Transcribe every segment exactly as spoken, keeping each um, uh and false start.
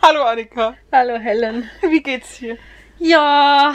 Hallo Annika. Hallo Helen. Wie geht's dir? Ja.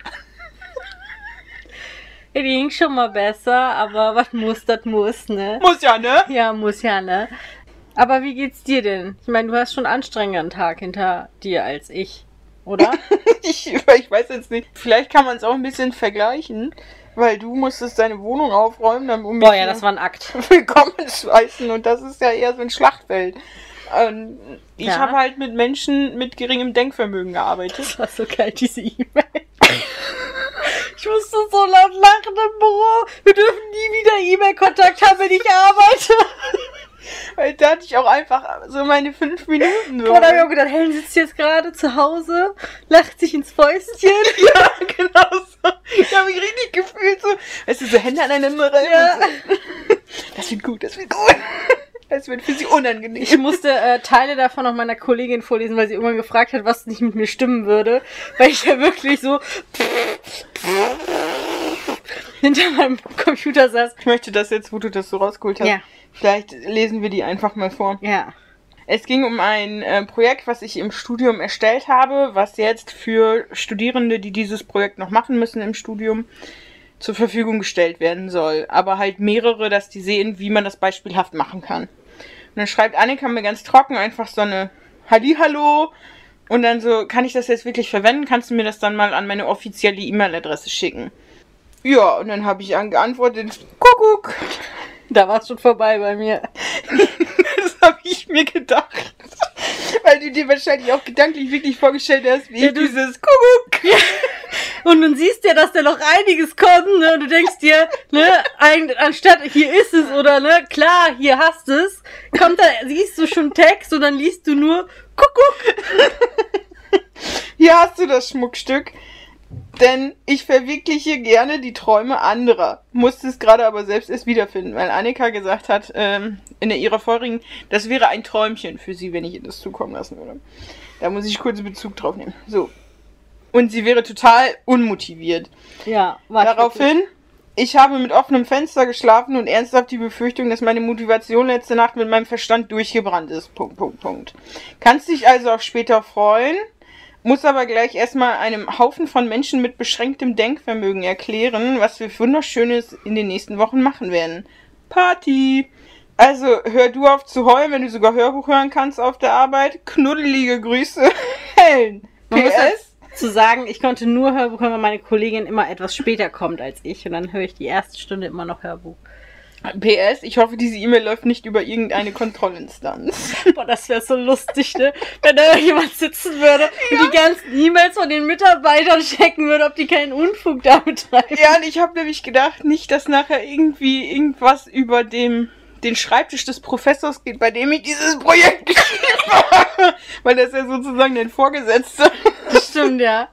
Es ging schon mal besser, aber was muss, das muss, ne? Muss ja, ne? Ja, muss ja, ne? Aber wie geht's dir denn? Ich meine, du hast schon einen anstrengenden Tag hinter dir als ich, oder? ich, ich weiß jetzt nicht. Vielleicht kann man es auch ein bisschen vergleichen, weil du musstest deine Wohnung aufräumen, dann um mich Boah, ja, das war ein Akt. willkommen zu heißen und das ist ja eher so ein Schlachtfeld. Ähm, ich Ja. habe halt mit Menschen mit geringem Denkvermögen gearbeitet. Das war so geil, diese E-Mail. Ich musste so laut lachen im Büro. Wir dürfen nie wieder E-Mail-Kontakt haben, wenn ich arbeite. Weil da hatte ich auch einfach so meine fünf Minuten. So. Boah, da hab ich auch gedacht, Helen sitzt jetzt gerade zu Hause, lacht sich ins Fäustchen. Ja, genau so. Ich habe mich richtig gefühlt so. Weißt du, so Hände aneinander rein. Ja. So. Das wird gut, das wird gut. Das wird für sie unangenehm. Ich musste äh, Teile davon auch meiner Kollegin vorlesen, weil sie irgendwann gefragt hat, was nicht mit mir stimmen würde. Weil ich ja wirklich so hinter meinem Computer saß. Ich möchte das jetzt, wo du das so rausgeholt hast, Ja. vielleicht lesen wir die einfach mal vor. Ja. Es ging um ein äh, Projekt, was ich im Studium erstellt habe, was jetzt für Studierende, die dieses Projekt noch machen müssen im Studium, zur Verfügung gestellt werden soll. Aber halt mehrere, dass die sehen, wie man das beispielhaft machen kann. Und dann schreibt Annika mir ganz trocken einfach so eine Hallihallo und dann so, kann ich das jetzt wirklich verwenden? Kannst du mir das dann mal an meine offizielle E-Mail-Adresse schicken? Ja, und dann habe ich geantwortet, Kuckuck. Da war es schon vorbei bei mir. Das habe ich mir gedacht. Weil du dir wahrscheinlich auch gedanklich wirklich vorgestellt hast, wie Ja, ich du- dieses Kuckuck. Ja. Und nun siehst du ja, dass da noch einiges kommt, ne? Und du denkst dir, ne, ein, anstatt hier ist es oder ne, klar, hier hast es, kommt da, siehst du schon Text und dann liest du nur Kuckuck. Hier hast du das Schmuckstück. Denn ich verwirkliche gerne die Träume anderer. Musste es gerade aber selbst erst wiederfinden, weil Annika gesagt hat, ähm, in ihrer vorigen, das wäre ein Träumchen für sie, wenn ich ihr das zukommen lassen würde. Da muss ich kurz Bezug drauf nehmen. So. Und sie wäre total unmotiviert. Ja, war ich wirklich. Daraufhin, ich habe mit offenem Fenster geschlafen und ernsthaft die Befürchtung, dass meine Motivation letzte Nacht mit meinem Verstand durchgebrannt ist. Punkt, Punkt, Punkt. Kannst dich also auf später freuen, muss aber gleich erstmal einem Haufen von Menschen mit beschränktem Denkvermögen erklären, was wir Wunderschönes in den nächsten Wochen machen werden. Party! Also, hör du auf zu heulen, wenn du sogar Hörbuch hören kannst auf der Arbeit. Knuddelige Grüße, Helen. Man muss P S. zu sagen, ich konnte nur Hörbuch hören, weil meine Kollegin immer etwas später kommt als ich. Und dann höre ich die erste Stunde immer noch Hörbuch. P S, ich hoffe, diese E-Mail läuft nicht über irgendeine Kontrollinstanz. Boah, das wäre so lustig, ne? Wenn da jemand sitzen würde und die ganzen E-Mails von den Mitarbeitern checken würde, ob die keinen Unfug damit treiben. Ja, und ich habe nämlich gedacht, nicht, dass nachher irgendwie irgendwas über dem den Schreibtisch des Professors geht, bei dem ich dieses Projekt geschrieben habe. Weil das ist ja sozusagen dein Vorgesetzter. Das stimmt, ja.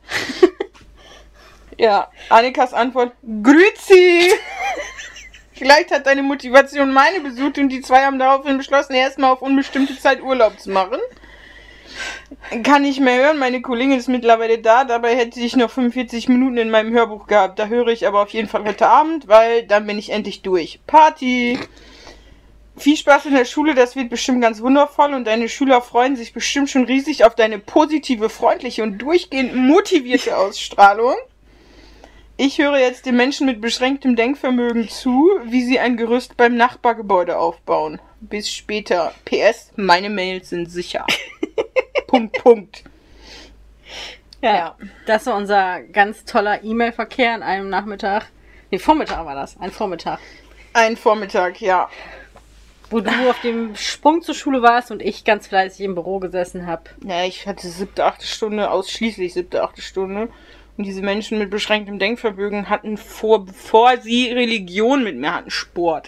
Ja, Annikas Antwort, Grüezi! Vielleicht hat deine Motivation meine besucht und die zwei haben daraufhin beschlossen, erstmal auf unbestimmte Zeit Urlaub zu machen. Kann nicht mehr hören, meine Kollegin ist mittlerweile da, dabei hätte ich noch fünfundvierzig Minuten in meinem Hörbuch gehabt. Da höre ich aber auf jeden Fall heute Abend, weil dann bin ich endlich durch. Party! Viel Spaß in der Schule, das wird bestimmt ganz wundervoll und deine Schüler freuen sich bestimmt schon riesig auf deine positive, freundliche und durchgehend motivierte Ausstrahlung. Ich höre jetzt den Menschen mit beschränktem Denkvermögen zu, wie sie ein Gerüst beim Nachbargebäude aufbauen. Bis später. P S, meine Mails sind sicher. Punkt, Punkt. Ja, Ja. das war unser ganz toller E-Mail-Verkehr an einem Nachmittag. Nee, Vormittag war das. Ein Vormittag. Ein Vormittag, ja. Wo du auf dem Sprung zur Schule warst und ich ganz fleißig im Büro gesessen habe. Ja, ich hatte siebte, achte Stunde, ausschließlich siebte, achte Stunde. Und diese Menschen mit beschränktem Denkvermögen hatten vor, bevor sie Religion mit mir hatten, Sport.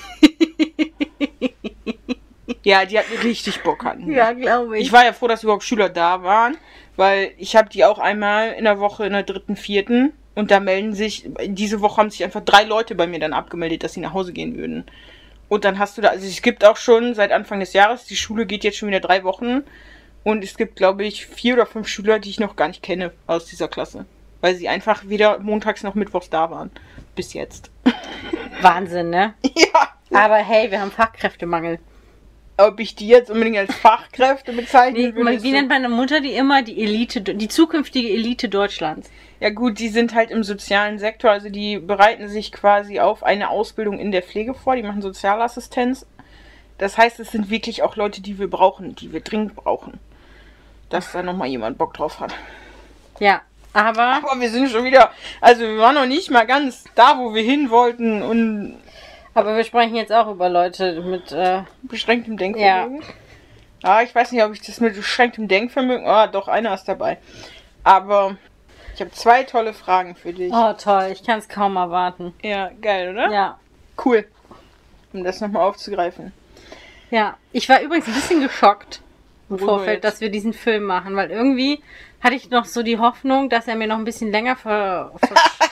Ja, die hatten richtig Bock hatten. Ja, glaube ich. Ich war ja froh, dass überhaupt Schüler da waren, weil ich habe die auch einmal in der Woche in der dritten, vierten und da melden sich, diese Woche haben sich einfach drei Leute bei mir dann abgemeldet, dass sie nach Hause gehen würden. Und dann hast du da, also es gibt auch schon seit Anfang des Jahres, die Schule geht jetzt schon wieder drei Wochen und es gibt, glaube ich, vier oder fünf Schüler, die ich noch gar nicht kenne aus dieser Klasse. Weil sie einfach weder montags noch mittwochs da waren. Bis jetzt. Wahnsinn, ne? Ja. Aber hey, wir haben Fachkräftemangel. ob ich die jetzt unbedingt als Fachkräfte bezeichnen Wie, würde. wie nennt meine Mutter die immer? Die Elite, die zukünftige Elite Deutschlands. Ja gut, die sind halt im sozialen Sektor, also die bereiten sich quasi auf eine Ausbildung in der Pflege vor, die machen Sozialassistenz. Das heißt, es sind wirklich auch Leute, die wir brauchen, die wir dringend brauchen. Dass da nochmal jemand Bock drauf hat. Ja, aber... Aber wir sind schon wieder, also wir waren noch nicht mal ganz da, wo wir hin wollten und... Aber wir sprechen jetzt auch über Leute mit... Äh, beschränktem Denkvermögen. Ja. Ah, ich weiß nicht, ob ich das mit beschränktem Denkvermögen... Ah, doch, einer ist dabei. Aber... Ich habe zwei tolle Fragen für dich. Oh, toll. Ich kann es kaum erwarten. Ja, geil, oder? Ja. Cool. Um das nochmal aufzugreifen. Ja. Ich war übrigens ein bisschen geschockt im Worüber Vorfeld, jetzt? dass wir diesen Film machen, weil irgendwie hatte ich noch so die Hoffnung, dass er mir noch ein bisschen länger ver, ver,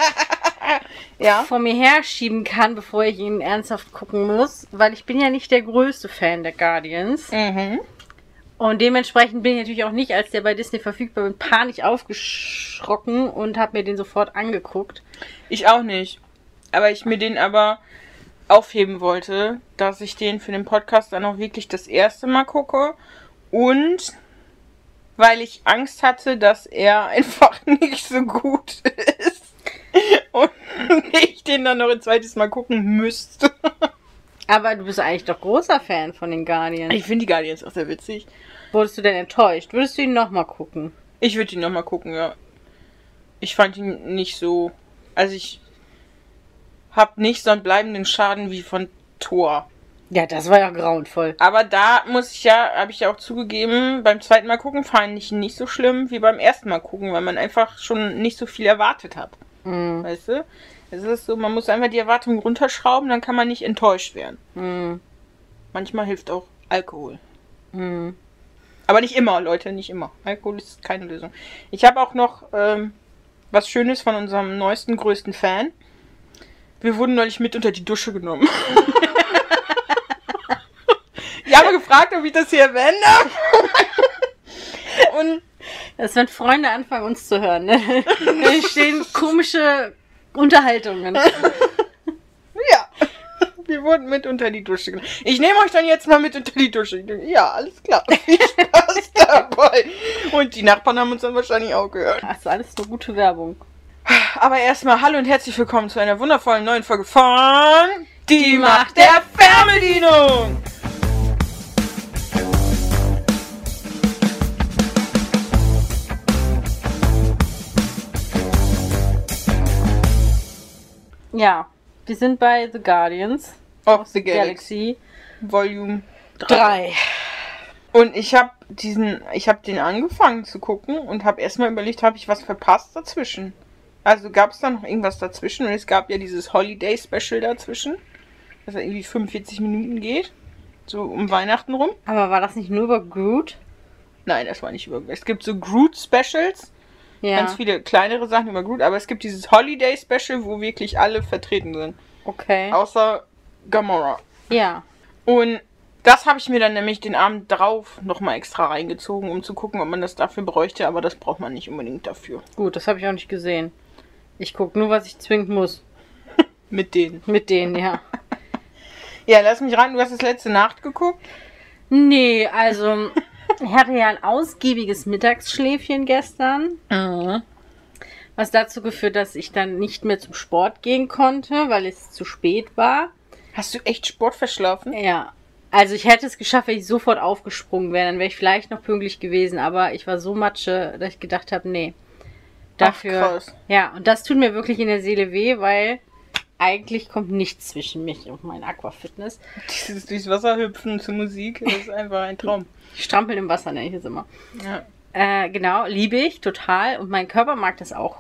Ja. vor mir herschieben kann, bevor ich ihn ernsthaft gucken muss, weil ich bin ja nicht der größte Fan der Guardians. Mhm. Und dementsprechend bin ich natürlich auch nicht, als der bei Disney verfügbar war, panisch aufgeschrocken und habe mir den sofort angeguckt. Ich auch nicht. Aber ich mir den aber aufheben wollte, dass ich den für den Podcast dann auch wirklich das erste Mal gucke. Und weil ich Angst hatte, dass er einfach nicht so gut ist. Und ich den dann noch ein zweites Mal gucken müsste. Aber du bist eigentlich doch großer Fan von den Guardians. Ich finde die Guardians auch sehr witzig. Wurdest du denn enttäuscht? Würdest du ihn nochmal gucken? Ich würde ihn nochmal gucken, ja. Ich fand ihn nicht so... Also ich habe nicht so einen bleibenden Schaden wie von Thor. Ja, das war ja grauenvoll. Aber da muss ich ja, habe ich ja auch zugegeben, beim zweiten Mal gucken fand ich ihn nicht so schlimm wie beim ersten Mal gucken, weil man einfach schon nicht so viel erwartet hat. Mhm. Weißt du? Es ist so, man muss einfach die Erwartungen runterschrauben, dann kann man nicht enttäuscht werden. Mhm. Manchmal hilft auch Alkohol. Mhm. Aber nicht immer, Leute, nicht immer. Alkohol ist keine Lösung. Ich habe auch noch ähm, was Schönes von unserem neuesten, größten Fan. Wir wurden neulich mit unter die Dusche genommen. Ich habe gefragt, ob ich das hier erwähnen darf. Und Das, wenn Freunde anfangen, uns zu hören, ne? Da entstehen komische Unterhaltungen. ja, wir wurden mit unter die Dusche genommen. Ich nehme euch dann jetzt mal mit unter die Dusche. Ja, alles klar. Viel Spaß dabei. Und die Nachbarn haben uns dann wahrscheinlich auch gehört. Das ist alles nur gute Werbung. Aber erstmal hallo und herzlich willkommen zu einer wundervollen neuen Folge von Die, Die Macht Macht der Fernbedienung. Ja, wir sind bei The Guardians Of the Galaxy. Galaxy Volume drei. drei. Und ich habe diesen, ich habe den angefangen zu gucken und habe erstmal überlegt, habe ich was verpasst dazwischen? Also gab es da noch irgendwas dazwischen? Und es gab ja dieses Holiday Special dazwischen, das ja irgendwie fünfundvierzig Minuten geht, so um Weihnachten rum. Aber war das nicht nur über Groot? Nein, das war nicht über. Es gibt so Groot Specials, Ja. ganz viele kleinere Sachen über Groot, aber es gibt dieses Holiday Special, wo wirklich alle vertreten sind, Okay. außer Gamora. Ja. Und das habe ich mir dann nämlich den Abend drauf nochmal extra reingezogen, um zu gucken, ob man das dafür bräuchte, aber das braucht man nicht unbedingt dafür. Gut, das habe ich auch nicht gesehen. Ich gucke nur, was ich zwingend muss. Mit denen. Mit denen, ja. Ja, lass mich rein, du hast das letzte Nacht geguckt. Nee, also ich hatte ja ein ausgiebiges Mittagsschläfchen gestern, Mhm. was dazu geführt, dass ich dann nicht mehr zum Sport gehen konnte, weil es zu spät war. Hast du echt Sport verschlafen? Ja, also ich hätte es geschafft, wenn ich sofort aufgesprungen wäre, dann wäre ich vielleicht noch pünktlich gewesen, aber ich war so matsche, dass ich gedacht habe, nee. Dafür. Ach, krass. Ja, und das tut mir wirklich in der Seele weh, weil eigentlich kommt nichts zwischen mich und mein Aquafitness. Dieses durchs Wasser hüpfen zur Musik, das ist einfach ein Traum. Strampeln im Wasser nenne ich es immer. Ja. Äh, genau, liebe ich total und mein Körper mag das auch.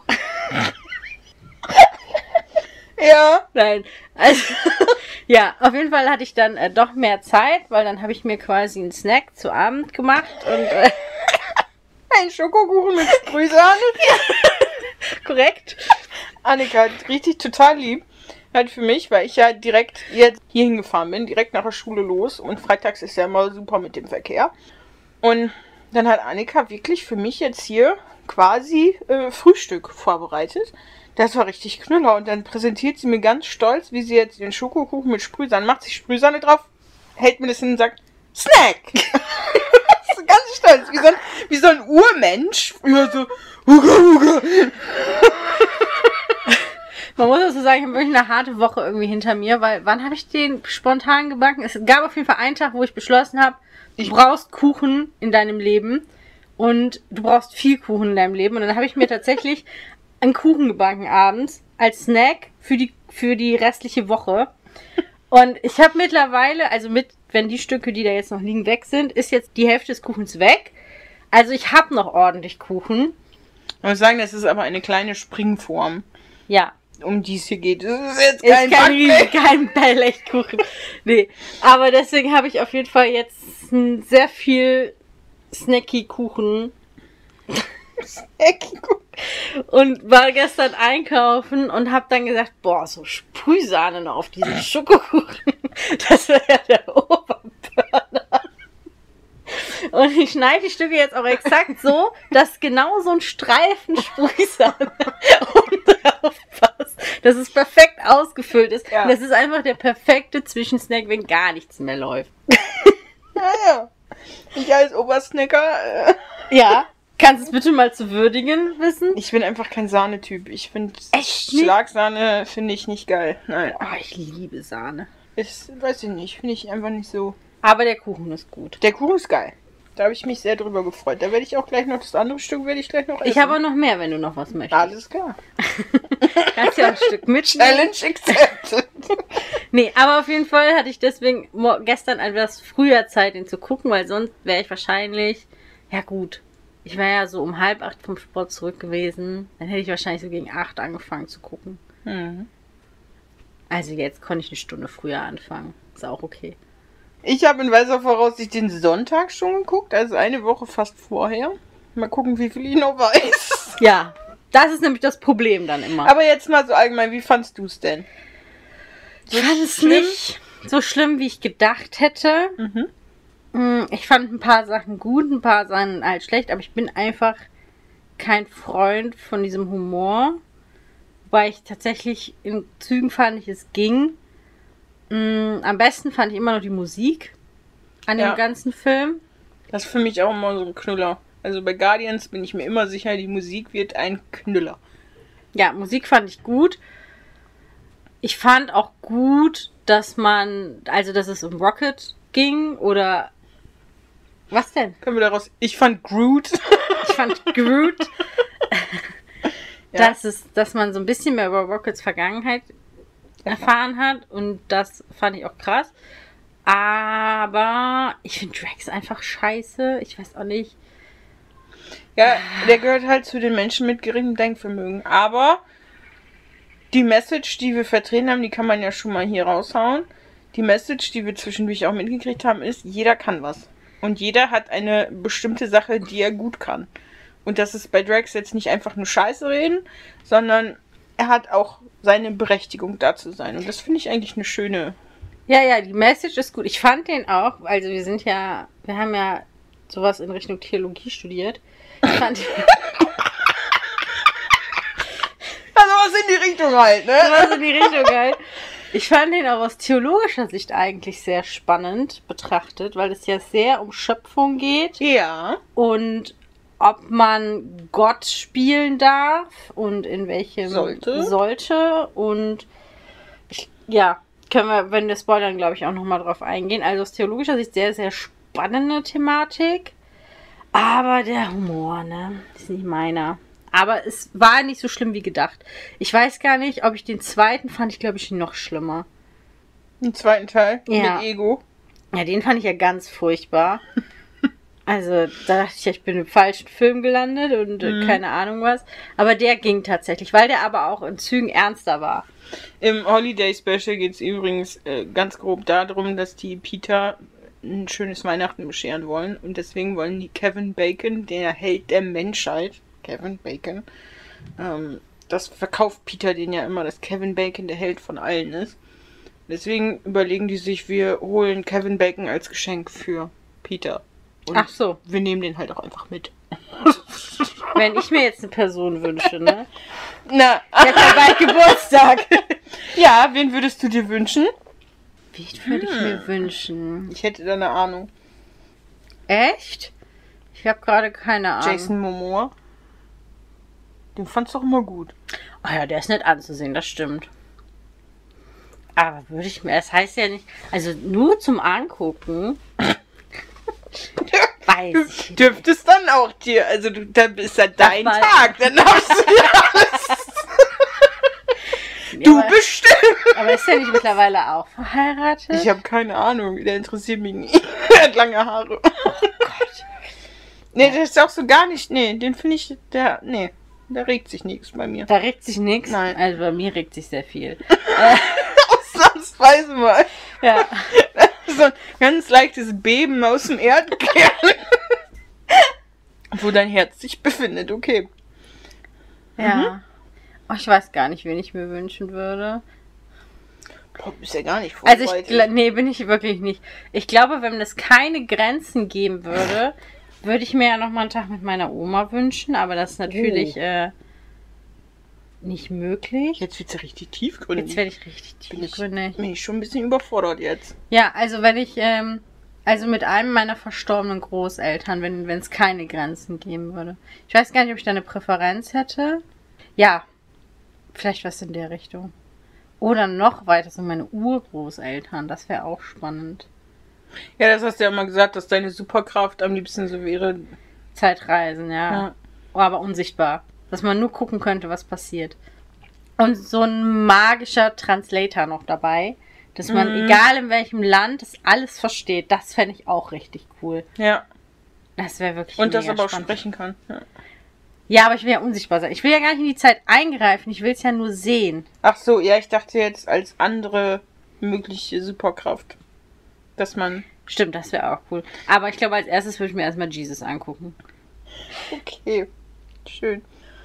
Ja. Nein, also ja, auf jeden Fall hatte ich dann äh, doch mehr Zeit, weil dann habe ich mir quasi einen Snack zu Abend gemacht und äh, Ein Schokokuchen mit Sprühsahne. korrekt. Annika hat richtig total lieb. Halt für mich, weil ich ja direkt jetzt hier hingefahren bin, direkt nach der Schule los. Und freitags ist ja immer super mit dem Verkehr. Und dann hat Annika wirklich für mich jetzt hier quasi äh, Frühstück vorbereitet. Das war richtig Knüller. Und dann präsentiert sie mir ganz stolz, wie sie jetzt den Schokokuchen mit Sprühsahne macht, sich Sprühsahne drauf, hält mir das hin und sagt, Snack! Das ist ganz stolz, wie so ein, wie so ein Urmensch. Früher so, Huga, Huga. Man muss also sagen, ich habe wirklich eine harte Woche irgendwie hinter mir, weil wann habe ich den spontan gebacken? Es gab auf jeden Fall einen Tag, wo ich beschlossen habe, du brauchst Kuchen in deinem Leben und du brauchst viel Kuchen in deinem Leben. Und dann habe ich mir tatsächlich einen Kuchen gebacken abends als Snack für die, für die restliche Woche. Und ich habe mittlerweile, also mit, wenn die Stücke, die da jetzt noch liegen, weg sind, ist jetzt die Hälfte des Kuchens weg. Also ich habe noch ordentlich Kuchen. Ich muss sagen, das ist aber eine kleine Springform. Ja. Um die es hier geht. Das ist jetzt Ist kein, kein, riesen, kein Blechkuchen. Nee. Aber deswegen habe ich auf jeden Fall jetzt n- sehr viel Snacky-Kuchen. Snacky-Kuchen. Und war gestern einkaufen und habe dann gesagt, boah, so Sprühsahne noch auf diesen Schokokuchen. Das wäre ja der Oberburner. Und ich schneide die Stücke jetzt auch exakt so, dass genau so ein Streifen Sprühsahne oben drauf passt. Dass es perfekt ausgefüllt ist. Ja. Und das ist einfach der perfekte Zwischensnack, wenn gar nichts mehr läuft. Naja. Ich als Obersnacker. Äh. Ja. Kannst du es bitte mal zu würdigen wissen? Ich bin einfach kein Sahnetyp. Ich finde Echt nicht? Schlagsahne finde ich nicht geil. Nein. Oh, ich liebe Sahne. Ist, weiß ich nicht. Finde ich einfach nicht so. Aber der Kuchen ist gut. Der Kuchen ist geil. Da habe ich mich sehr drüber gefreut. Da werde ich auch gleich noch das andere Stück werde ich gleich noch essen. Ich habe auch noch mehr, wenn du noch was möchtest. Alles klar. Kannst ja auch ein Stück mitnehmen. Challenge accepted. Nee, aber auf jeden Fall hatte ich deswegen mo- gestern etwas früher Zeit, ihn zu gucken, weil sonst wäre ich wahrscheinlich, ja gut, ich wäre ja so um halb acht vom Sport zurück gewesen. Dann hätte ich wahrscheinlich so gegen acht angefangen zu gucken. Mhm. Also jetzt konnte ich eine Stunde früher anfangen. Ist auch okay. Ich habe in weiser Voraussicht den Sonntag schon geguckt, also eine Woche fast vorher. Mal gucken, wie viel ich noch weiß. Ja, das ist nämlich das Problem dann immer. Aber jetzt mal so allgemein, wie fandst du es denn? ich fand es schlimm? nicht so schlimm, wie ich gedacht hätte. Mhm. Mm, Ich fand ein paar Sachen gut, ein paar Sachen halt schlecht, aber ich bin einfach kein Freund von diesem Humor. Wobei ich tatsächlich in Zügen fand ich, es ging. Mm, Am besten fand ich immer noch die Musik an dem Ja. ganzen Film. Das ist für mich auch immer so ein Knüller. Also bei Guardians bin ich mir immer sicher, die Musik wird ein Knüller. Ja, Musik fand ich gut. Ich fand auch gut, dass man, also dass es um Rocket ging oder was denn? Können wir daraus... Ich fand Groot... Ich fand Groot, Ja. dass, es, dass man so ein bisschen mehr über Rockets Vergangenheit erfahren hat und das fand ich auch krass. Aber ich finde Drax einfach scheiße. Ich weiß auch nicht. Ja, der gehört halt zu den Menschen mit geringem Denkvermögen. Aber die Message, die wir vertreten haben, die kann man ja schon mal hier raushauen. Die Message, die wir zwischendurch auch mitgekriegt haben, ist, jeder kann was. Und jeder hat eine bestimmte Sache, die er gut kann. Und das ist bei Drax jetzt nicht einfach nur Scheiße reden, sondern er hat auch seine Berechtigung da zu sein. Und das finde ich eigentlich eine schöne... Ja, ja, die Message ist gut. Ich fand den auch, also wir sind ja, wir haben ja sowas in Richtung Theologie studiert. Ich fand Also was in die Richtung halt, ne? sowas in die Richtung geil. Ich fand den auch aus theologischer Sicht eigentlich sehr spannend betrachtet, weil es ja sehr um Schöpfung geht Ja. und ob man Gott spielen darf und in welchem Sollte. sollte und ich, ja, können wir, wenn wir spoilern, glaube ich, auch nochmal drauf eingehen. Also aus theologischer Sicht sehr, sehr spannende Thematik, aber der Humor, ne, ist nicht meiner. Aber es war nicht so schlimm wie gedacht. Ich weiß gar nicht, ob ich den zweiten fand, ich glaube ich noch schlimmer. Im zweiten Teil Ja. mit Ego. Ja, den fand ich ja ganz furchtbar. Also, da dachte ich, ja, ich bin im falschen Film gelandet und äh, Mhm. keine Ahnung was. Aber der ging tatsächlich, weil der aber auch in Zügen ernster war. Im Holiday Special geht es übrigens äh, ganz grob darum, dass die Peter ein schönes Weihnachten bescheren wollen. Und deswegen wollen die Kevin Bacon, der Held der Menschheit, Kevin Bacon, ähm, das verkauft Peter den ja immer, dass Kevin Bacon der Held von allen ist. Deswegen überlegen die sich, wir holen Kevin Bacon als Geschenk für Peter. Und Ach so, wir nehmen den halt auch einfach mit. wenn ich mir jetzt eine Person wünsche, ne? Na, Der hat ja bald Geburtstag. ja, wen würdest du dir wünschen? Wie würde ich mir wünschen? Ich hätte da eine Ahnung. Echt? Ich habe gerade keine Ahnung. Jason Momoa. Den fandst du doch immer gut. Ah ja, der ist nett anzusehen, das stimmt. Aber würde ich mir, das heißt ja nicht, also nur zum Angucken. Weiß Du ich nicht. dürftest dann auch dir, also du, dann ist ja dein mal- Tag, dann darfst du ja alles. Ja, Du aber, bestimmt. aber ist er nicht mittlerweile auch verheiratet? Ich habe keine Ahnung, der interessiert mich nicht. Er hat lange Haare. Gott. Nee, der ist auch so gar nicht, nee, den finde ich, der, nee, da regt sich nichts bei mir. Da regt sich nichts. Nein. Also bei mir regt sich sehr viel. Ausnahmsweise mal. Ja. So ein ganz leichtes Beben aus dem Erdkern. Wo dein Herz sich befindet, okay. Ja. Oh, ich weiß gar nicht, wen ich mir wünschen würde. Du bist ja gar nicht Also ich, vorbereitet. gl- nee, bin ich wirklich nicht. Ich glaube, wenn es keine Grenzen geben würde, würde ich mir ja noch mal einen Tag mit meiner Oma wünschen, aber das ist natürlich Oh. äh, nicht möglich. Jetzt wird's ja richtig tiefgründig. Jetzt werde ich richtig bin ich, tiefgründig. bin ich schon ein bisschen überfordert jetzt. Ja, also wenn ich, ähm, also mit einem meiner verstorbenen Großeltern, wenn wenn es keine Grenzen geben würde. Ich weiß gar nicht, ob ich da eine Präferenz hätte. Ja, vielleicht was in der Richtung. Oder noch weiter sind meine Urgroßeltern. Das wäre auch spannend. Ja, das hast du ja mal gesagt, dass deine Superkraft am liebsten so wäre. Zeitreisen, ja. Ja. Oh, aber unsichtbar. Dass man nur gucken könnte, was passiert. Und so ein magischer Translator noch dabei. Dass man, Mhm. egal in welchem Land, das alles versteht. Das fände ich auch richtig cool. Ja. Das wäre wirklich Und das mega aber auch spannend. sprechen kann. Ja. Ja, aber ich will ja unsichtbar sein. Ich will ja gar nicht in die Zeit eingreifen. Ich will es ja nur sehen. Ach so, ja, ich dachte jetzt als andere mögliche Superkraft. Dass man. Stimmt, das wäre auch cool. Aber ich glaube, als erstes würde ich mir erstmal Jesus angucken. Okay. Schön.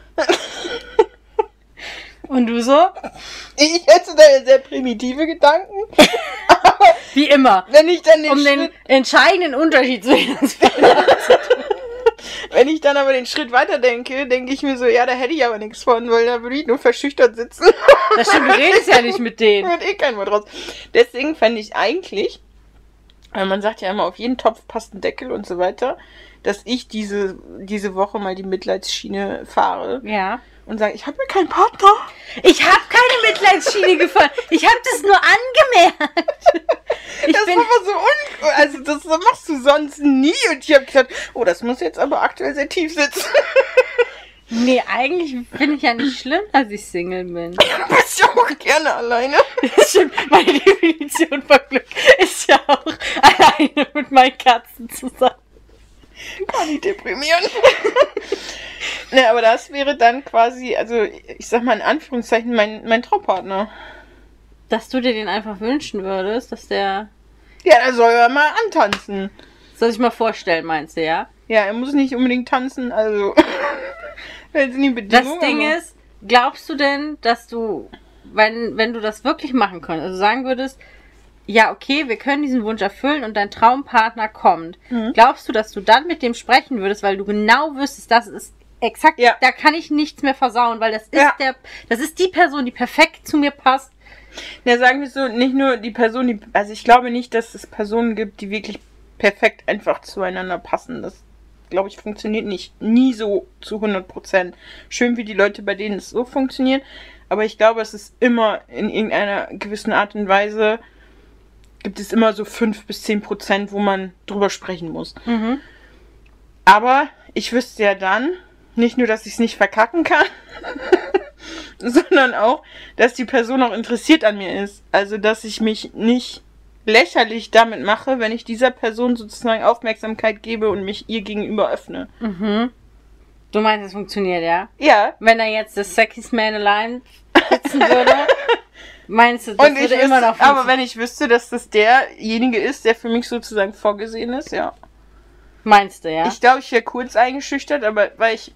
Und du so? Ich hätte da ja sehr primitive Gedanken. Wie immer. Wenn ich dann den Um den Schritt, entscheidenden Unterschied zwischen uns beiden. wenn ich dann aber den Schritt weiter denke, denke ich mir so, ja, da hätte ich aber nichts von, weil da würde ich nur verschüchtert sitzen. Das stimmt, du redest ja nicht mit denen. Wird eh kein Wort raus. Deswegen fände ich eigentlich, weil man sagt ja immer, auf jeden Topf passt ein Deckel und so weiter, dass ich diese, diese Woche mal die Mitleidsschiene fahre Ja. und sage, ich habe ja keinen Partner. Ich habe keine Mitleidsschiene gefahren. Ich habe das nur angemerkt. Ich das bin, war aber so un... Also das machst du sonst nie. Und ich habe gesagt, oh, das muss jetzt aber aktuell sehr tief sitzen. nee, eigentlich finde ich ja nicht schlimm, dass ich Single bin. Du bist ja auch gerne alleine. Das stimmt, meine Definition von Glück ist ja auch alleine mit meinen Katzen zusammen. Gar nicht deprimieren. Ne, aber das wäre dann quasi, also ich sag mal in Anführungszeichen, mein, mein Traumpartner. Dass du dir den einfach wünschen würdest, dass der... Ja, da soll er mal antanzen. Soll ich mal vorstellen, meinst du, ja? Ja, er muss nicht unbedingt tanzen, also. Das sind die Das Bedingungen. Ding aber- ist, glaubst du denn, dass du, wenn, wenn du das wirklich machen könntest, also sagen würdest, ja, okay, wir können diesen Wunsch erfüllen und dein Traumpartner kommt. Mhm. Glaubst du, dass du dann mit dem sprechen würdest, weil du genau wüsstest, das ist exakt, Ja. da kann ich nichts mehr versauen, weil das ist Ja. der, das ist die Person, die perfekt zu mir passt. Ja, sagen wir so, nicht nur die Person, die. Also ich glaube nicht, dass es Personen gibt, die wirklich perfekt einfach zueinander passen. Das, glaube ich, funktioniert nicht. Nie so zu hundert Prozent. Schön wie die Leute, bei denen es so funktioniert. Aber ich glaube, es ist immer in irgendeiner gewissen Art und Weise, gibt es immer so fünf bis zehn Prozent, wo man drüber sprechen muss. Mhm. Aber ich wüsste ja dann, nicht nur, dass ich es nicht verkacken kann, sondern auch, dass die Person auch interessiert an mir ist. Also, dass ich mich nicht lächerlich damit mache, wenn ich dieser Person sozusagen Aufmerksamkeit gebe und mich ihr gegenüber öffne. Mhm. Du meinst, es funktioniert, ja? Ja. Wenn er jetzt das Sexiest Man allein sitzen würde, meinst du, das Und ich würde wüsste, immer noch aber funktionieren? wenn ich wüsste, dass das derjenige ist, der für mich sozusagen vorgesehen ist, ja. Meinst du, ja? Ich glaube, ich wäre kurz eingeschüchtert, aber weil ich...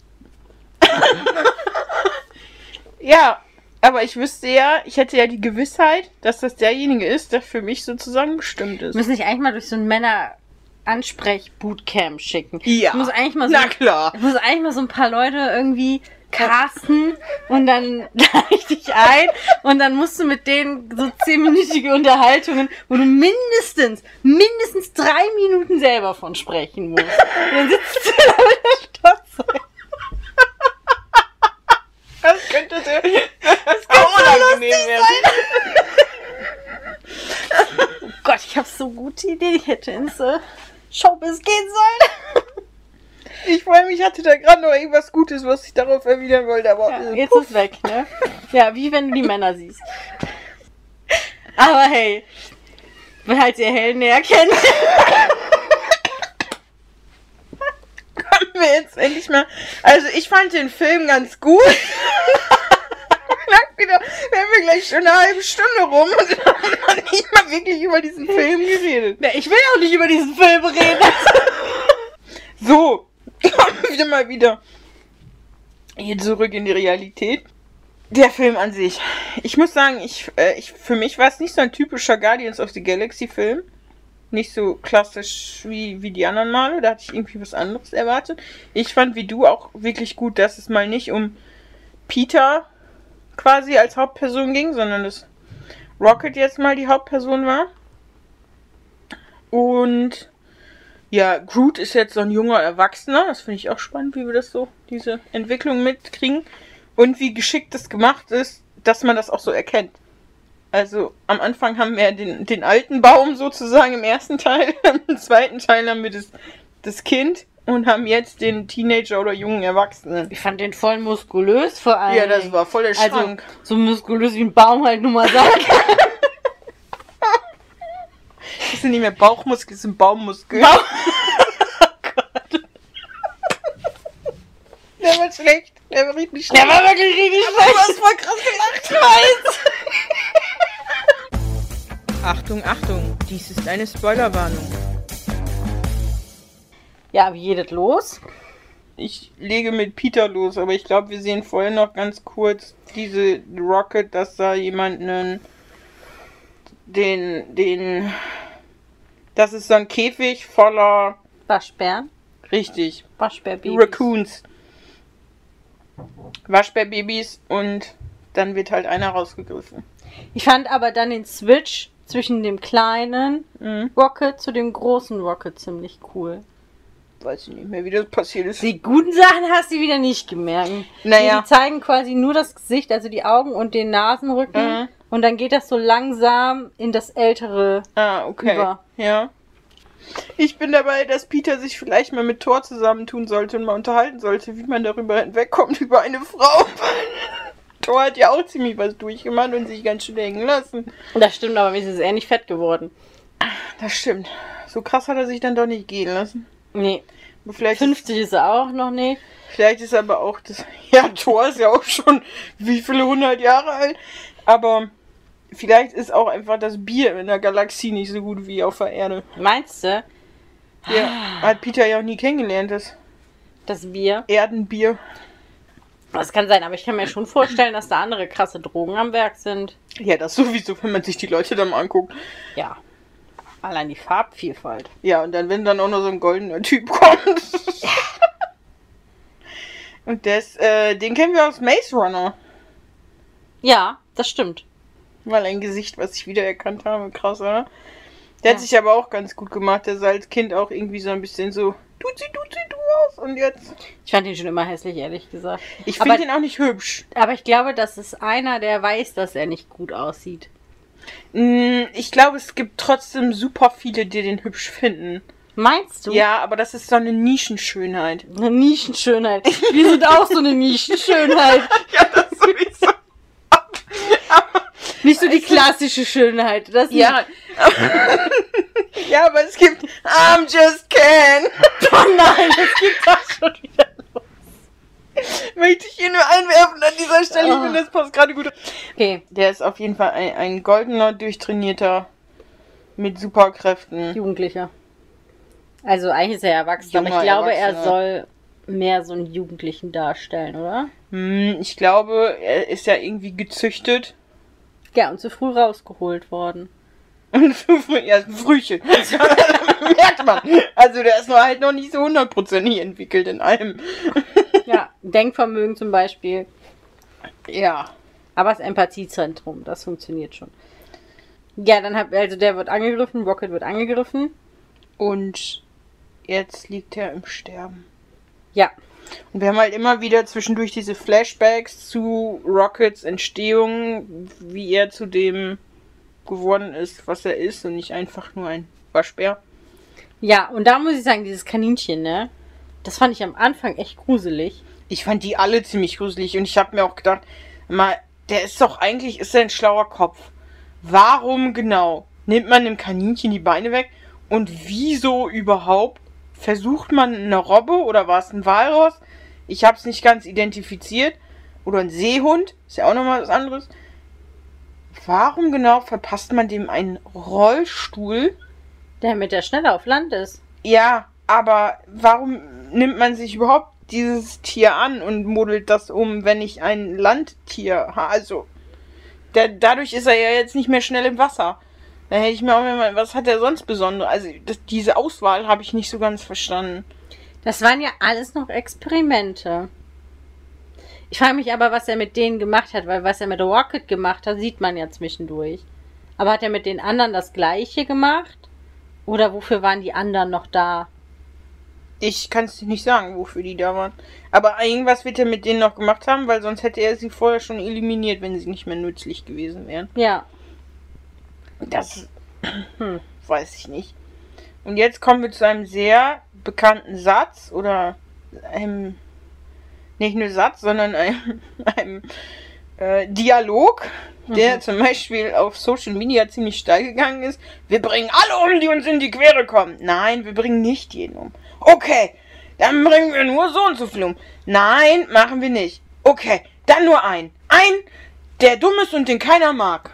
ja, aber ich wüsste ja, ich hätte ja die Gewissheit, dass das derjenige ist, der für mich sozusagen bestimmt ist. Wir müssen dich eigentlich mal durch so ein Männer-Ansprech-Bootcamp schicken. Ja. Ich muss eigentlich mal so, Na klar. ich muss eigentlich mal so ein paar Leute irgendwie casten und dann lade ich dich ein und dann musst du mit denen so zehnminütige Unterhaltungen, wo du mindestens, mindestens drei Minuten selber von sprechen musst. Und dann sitzt du da mit der Stotze. Das könnte sehr das könnte unangenehm werden. Oh Gott, ich habe so gute Ideen. Ich hätte ins äh, Showbiz gehen sollen. Ich freue mich, ich hatte da gerade noch irgendwas Gutes, was ich darauf erwidern wollte, aber... Ja, äh, jetzt ist es weg, ne? Ja, wie wenn du die Männer siehst. Aber hey, halt ihr Hellen näher kennen. Kommen wir jetzt endlich mal... Also ich fand den Film ganz gut. Wieder, wir haben wir gleich schon eine halbe Stunde rum und haben nicht mal wirklich über diesen Film geredet. Ja, ich will auch nicht über diesen Film reden. So, kommen wir mal wieder hier zurück in die Realität. Der Film an sich. Ich muss sagen, ich, äh, ich, für mich war es nicht so ein typischer Guardians of the Galaxy Film. Nicht so klassisch wie, wie die anderen Male. Da hatte ich irgendwie was anderes erwartet. Ich fand wie du auch wirklich gut, dass es mal nicht um Peter quasi als Hauptperson ging, sondern dass Rocket jetzt mal die Hauptperson war. Und ja, Groot ist jetzt so ein junger Erwachsener. Das finde ich auch spannend, wie wir das so, diese Entwicklung mitkriegen. Und wie geschickt das gemacht ist, dass man das auch so erkennt. Also am Anfang haben wir den, den alten Baum sozusagen im ersten Teil. Im zweiten Teil haben wir das, das Kind. Und haben jetzt den Teenager oder jungen Erwachsenen. Ich fand den voll muskulös vor allem. Ja, das war voll der Schrank. Also, so muskulös wie ein Baum halt nur mal sagt. Das sind nicht mehr Bauchmuskeln, das sind Baummuskeln. Baum Oh Gott. Der war schlecht. Der war richtig schlecht. Der war wirklich richtig schlecht. Du hast voll krass gelacht. Achtung, Achtung. Dies ist eine Spoilerwarnung. Ja, wie geht es los? Ich lege mit Peter los, aber ich glaube, wir sehen vorher noch ganz kurz diese Rocket, dass da jemanden den, den, das ist so ein Käfig voller Waschbären. Richtig. Waschbärbabys. Raccoons. Waschbärbabys und dann wird halt einer rausgegriffen. Ich fand aber dann den Switch zwischen dem kleinen Mhm. Rocket zu dem großen Rocket ziemlich cool. Weiß ich nicht mehr, wie das passiert ist. Die guten Sachen hast du wieder nicht gemerkt. Naja. Die, die zeigen quasi nur das Gesicht, also die Augen und den Nasenrücken. Mhm. Und dann geht das so langsam in das ältere Ah, okay. über. Ja. Ich bin dabei, dass Peter sich vielleicht mal mit Thor zusammentun sollte und mal unterhalten sollte, wie man darüber hinwegkommt, über eine Frau. Thor hat ja auch ziemlich was durchgemacht und sich ganz schön hängen lassen. Das stimmt, aber mir ist es eher nicht fett geworden. Das stimmt. So krass hat er sich dann doch nicht gehen lassen. Nee. Vielleicht fünfzig ist er auch noch nicht. Vielleicht ist aber auch das... Ja, Thor ist ja auch schon wie viele hundert Jahre alt. Aber vielleicht ist auch einfach das Bier in der Galaxie nicht so gut wie auf der Erde. Meinst du? Ja, hat Peter ja auch nie kennengelernt, das Das Bier. Erdenbier. Das kann sein, aber ich kann mir schon vorstellen, dass da andere krasse Drogen am Werk sind. Ja, das sowieso, wenn man sich die Leute dann mal anguckt. Ja. Allein die Farbvielfalt. Ja, und dann, wenn dann auch noch so ein goldener Typ kommt. Und das, äh, den kennen wir aus Maze Runner. Ja, das stimmt. Mal ein Gesicht, was ich wiedererkannt habe. Krass, oder? Der Ja. hat sich aber auch ganz gut gemacht. Der sah als Kind auch irgendwie so ein bisschen so, du sie, du sie, du aus. Und jetzt. Ich fand ihn schon immer hässlich, ehrlich gesagt. Ich Aber- finde ihn auch nicht hübsch. Aber ich glaube, das ist einer, der weiß, dass er nicht gut aussieht. Mm, Ich glaube, es gibt trotzdem super viele, die den hübsch finden. Meinst du? Ja, aber das ist so eine Nischenschönheit. Eine Nischenschönheit. Wir sind auch so eine Nischenschönheit. Ja, das sowieso. Nicht so die klassische Schönheit. Das nicht. Ja. Ja, aber es gibt I'm just Ken. Oh nein, das geht doch schon wieder los. Möchte ich hier nur einwerfen an dieser Stelle. Ich Oh. finde, das passt gerade gut. Okay, Der ist auf jeden Fall ein, ein goldener, durchtrainierter mit Superkräften. Jugendlicher. Also eigentlich ist er erwachsen, aber ich Junger glaube, er Erwachsener. soll mehr so einen Jugendlichen darstellen, oder? Hm, ich glaube, er ist ja irgendwie gezüchtet. Ja, und zu früh rausgeholt worden. Und ja, ein Frühchen. Merkt man. Also der ist nur halt noch nicht so hundertprozentig entwickelt in allem. Ja, Denkvermögen zum Beispiel. Ja. Aber das Empathiezentrum, das funktioniert schon. Ja, dann hat, also der wird angegriffen, Rocket wird angegriffen. Und jetzt liegt er im Sterben. Ja. Und wir haben halt immer wieder zwischendurch diese Flashbacks zu Rockets Entstehung, wie er zu dem geworden ist, was er ist und nicht einfach nur ein Waschbär. Ja, und da muss ich sagen, dieses Kaninchen, ne? Das fand ich am Anfang echt gruselig. Ich fand die alle ziemlich gruselig und ich habe mir auch gedacht, mal, der ist doch eigentlich, ist er ein schlauer Kopf. Warum genau nimmt man dem Kaninchen die Beine weg und wieso überhaupt versucht man eine Robbe oder war es ein Walross? Ich habe es nicht ganz identifiziert. Oder ein Seehund, ist ja auch nochmal was anderes. Warum genau verpasst man dem einen Rollstuhl? Damit der schneller auf Land ist. Ja, aber warum nimmt man sich überhaupt dieses Tier an und modelt das um, wenn ich ein Landtier habe? Also, der, dadurch ist er ja jetzt nicht mehr schnell im Wasser. Da hätte ich mir auch immer, was hat er sonst Besonderes? Also, das, diese Auswahl habe ich nicht so ganz verstanden. Das waren ja alles noch Experimente. Ich frage mich aber, was er mit denen gemacht hat, weil was er mit Rocket gemacht hat, sieht man ja zwischendurch. Aber hat er mit den anderen das Gleiche gemacht? Oder wofür waren die anderen noch da? Ich kann es nicht sagen, wofür die da waren. Aber irgendwas wird er mit denen noch gemacht haben, weil sonst hätte er sie vorher schon eliminiert, wenn sie nicht mehr nützlich gewesen wären. Ja. Das hm, weiß ich nicht. Und jetzt kommen wir zu einem sehr bekannten Satz oder einem, nicht nur Satz, sondern einem, einem äh, Dialog, der mhm. zum Beispiel auf Social Media ziemlich steil gegangen ist. Wir bringen alle um, die uns in die Quere kommen. Nein, wir bringen nicht jeden um. Okay, dann bringen wir nur so und so viel um. Nein, machen wir nicht. Okay, dann nur einen. Ein, der dumm ist und den keiner mag.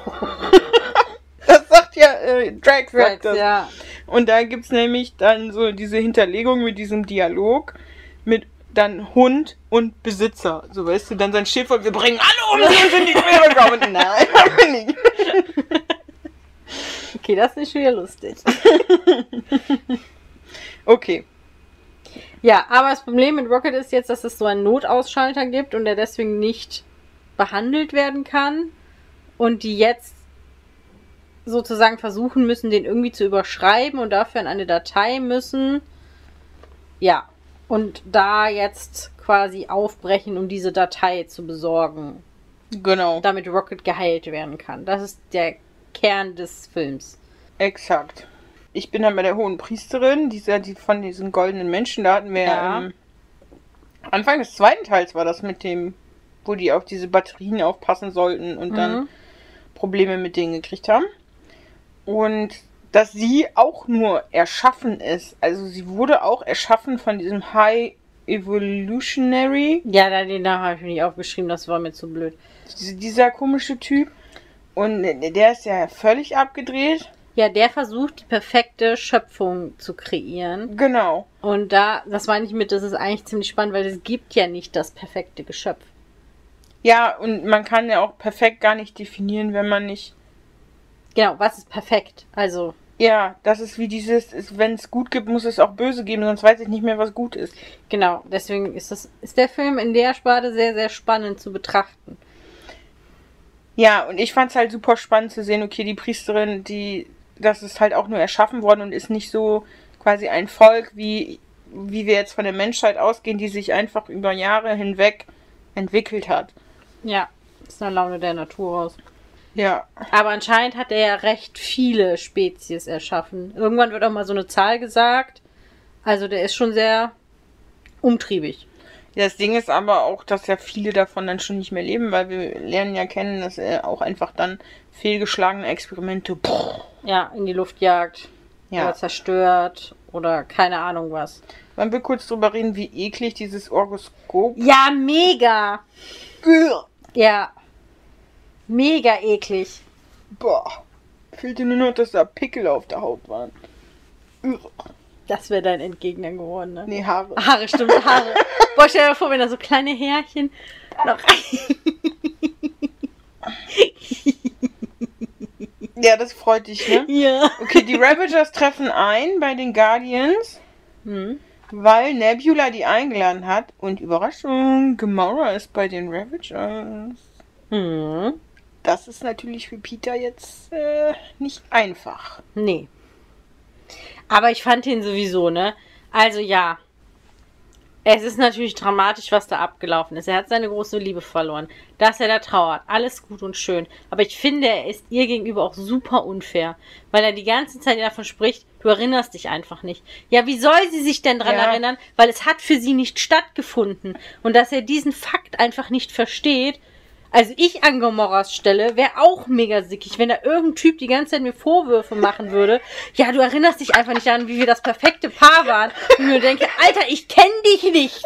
Das sagt ja äh, Drax, sagt das. Ja. Und da gibt's nämlich dann so diese Hinterlegung mit diesem Dialog mit dann Hund und Besitzer. So, weißt du, dann sein Schäfer, wir bringen alle um, die uns in die Quere kommen. Nein, haben wir nicht. Okay, das ist schon wieder lustig. Okay. Ja, aber das Problem mit Rocket ist jetzt, dass es so einen Notausschalter gibt und der deswegen nicht behandelt werden kann. Und die jetzt sozusagen versuchen müssen, den irgendwie zu überschreiben und dafür in eine Datei müssen. Ja. Und da jetzt quasi aufbrechen, um diese Datei zu besorgen. Genau. Damit Rocket geheilt werden kann. Das ist der Kern des Films. Exakt. Ich bin dann bei der Hohen Priesterin, dieser, die von diesen goldenen Menschen, da hatten wir ja, ähm, Anfang des zweiten Teils war das mit dem, wo die auf diese Batterien aufpassen sollten und mhm. dann Probleme mit denen gekriegt haben. Und dass sie auch nur erschaffen ist. Also sie wurde auch erschaffen von diesem High Evolutionary. Ja, den Namen habe ich mir nicht aufgeschrieben, das war mir zu blöd. Dieser komische Typ. Und der ist ja völlig abgedreht. Ja, der versucht, die perfekte Schöpfung zu kreieren. Genau. Und da, das meine ich mit, das ist eigentlich ziemlich spannend, weil es gibt ja nicht das perfekte Geschöpf. Ja, und man kann ja auch perfekt gar nicht definieren, wenn man nicht... Genau, was ist perfekt? Also... Ja, das ist wie dieses, wenn es gut gibt, muss es auch böse geben, sonst weiß ich nicht mehr, was gut ist. Genau, deswegen ist, das, ist der Film in der Sparte sehr, sehr spannend zu betrachten. Ja, und ich fand es halt super spannend zu sehen, okay, die Priesterin, die, das ist halt auch nur erschaffen worden und ist nicht so quasi ein Volk, wie, wie wir jetzt von der Menschheit ausgehen, die sich einfach über Jahre hinweg entwickelt hat. Ja, ist eine Laune der Natur aus. Ja. Aber anscheinend hat er ja recht viele Spezies erschaffen. Irgendwann wird auch mal so eine Zahl gesagt. Also der ist schon sehr umtriebig. Ja, das Ding ist aber auch, dass ja viele davon dann schon nicht mehr leben, weil wir lernen ja kennen, dass er auch einfach dann fehlgeschlagene Experimente boah, ja, in die Luft jagt. Ja. Oder zerstört. Oder keine Ahnung was. Wollen wir kurz drüber reden, wie eklig dieses Orgoskop... Ja, mega! Ja. Mega eklig. Boah. Fehlte nur noch, dass da Pickel auf der Haut waren. Das wäre dein Entgegner geworden, ne? Nee, Haare. Haare, stimmt, Haare. Boah, stell dir vor, wenn da so kleine Härchen noch... Ja, das freut dich, ne? Ja. Okay, die Ravagers treffen ein bei den Guardians, Hm. weil Nebula die eingeladen hat. Und Überraschung, Gamora ist bei den Ravagers. Hm. Das ist natürlich für Peter jetzt äh, nicht einfach. Nee. Aber ich fand ihn sowieso, ne? Also ja. Es ist natürlich dramatisch, was da abgelaufen ist. Er hat seine große Liebe verloren. Dass er da trauert. Alles gut und schön. Aber ich finde, er ist ihr gegenüber auch super unfair. Weil er die ganze Zeit davon spricht, du erinnerst dich einfach nicht. Ja, wie soll sie sich denn dran Ja. erinnern? Weil es hat für sie nicht stattgefunden. Und dass er diesen Fakt einfach nicht versteht. Also ich an Gamoras Stelle wäre auch mega sickig, wenn da irgendein Typ die ganze Zeit mir Vorwürfe machen würde. Ja, du erinnerst dich einfach nicht daran, wie wir das perfekte Paar waren. Und ich mir denke, Alter, ich kenne dich nicht.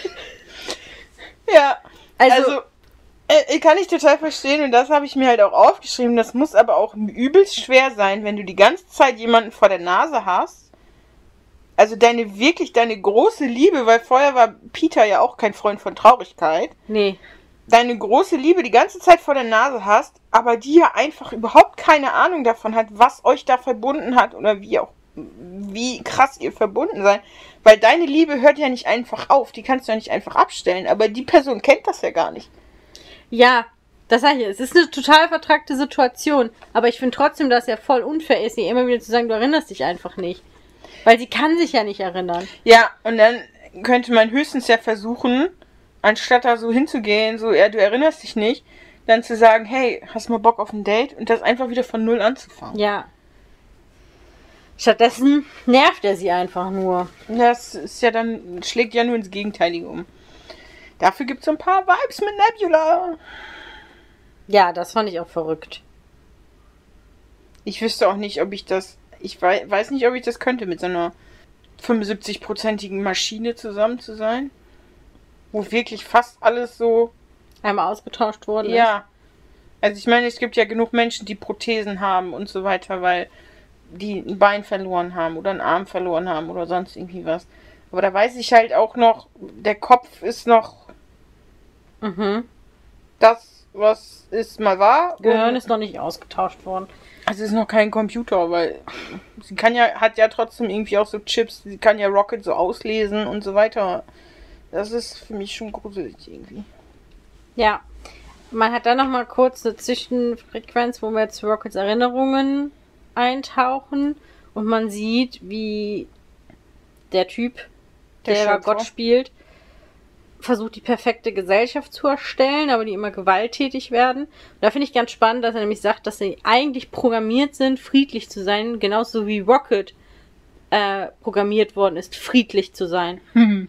Ja, Also, also, äh, ich kann ich total verstehen und das habe ich mir halt auch aufgeschrieben. Das muss aber auch übelst schwer sein, wenn du die ganze Zeit jemanden vor der Nase hast. Also deine, wirklich deine große Liebe, weil vorher war Peter ja auch kein Freund von Traurigkeit. nee. Deine große Liebe die ganze Zeit vor der Nase hast, aber die ja einfach überhaupt keine Ahnung davon hat, was euch da verbunden hat oder wie auch, wie krass ihr verbunden seid. Weil deine Liebe hört ja nicht einfach auf, die kannst du ja nicht einfach abstellen, aber die Person kennt das ja gar nicht. Ja, das sag ich. Es ist eine total vertrackte Situation. Aber ich finde trotzdem, dass er voll unfair ist, ihr immer wieder zu sagen, du erinnerst dich einfach nicht. Weil sie kann sich ja nicht erinnern. Ja, und dann könnte man höchstens ja versuchen, anstatt da so hinzugehen, so, ja, du erinnerst dich nicht, dann zu sagen, hey, hast du mal Bock auf ein Date? Und das einfach wieder von Null anzufangen. Ja. Stattdessen nervt er sie einfach nur. Das ist ja dann, schlägt ja nur ins Gegenteilige um. Dafür gibt es so ein paar Vibes mit Nebula. Ja, das fand ich auch verrückt. Ich wüsste auch nicht, ob ich das, ich wei- weiß nicht, ob ich das könnte, mit so einer fünfundsiebzig-prozentigen Maschine zusammen zu sein. Wo wirklich fast alles so... Einmal ausgetauscht worden ist. Ja. Also ich meine, es gibt ja genug Menschen, die Prothesen haben und so weiter, weil die ein Bein verloren haben oder einen Arm verloren haben oder sonst irgendwie was. Aber da weiß ich halt auch noch, der Kopf ist noch Mhm. das, was es mal war. Gehirn Und ist noch nicht ausgetauscht worden. es ist noch kein Computer, weil sie kann ja, hat ja trotzdem irgendwie auch so Chips, sie kann ja Rocket so auslesen und so weiter. Das ist für mich schon gruselig irgendwie. Ja. Man hat dann noch mal kurz eine Zwischenfrequenz, wo wir jetzt Rockets Erinnerungen eintauchen und man sieht, wie der Typ, Der der, Schöpfer. Gott spielt, versucht, die perfekte Gesellschaft zu erstellen, aber die immer gewalttätig werden. Und da finde ich ganz spannend, dass er nämlich sagt, dass sie eigentlich programmiert sind, friedlich zu sein, genauso wie Rocket äh, programmiert worden ist, friedlich zu sein.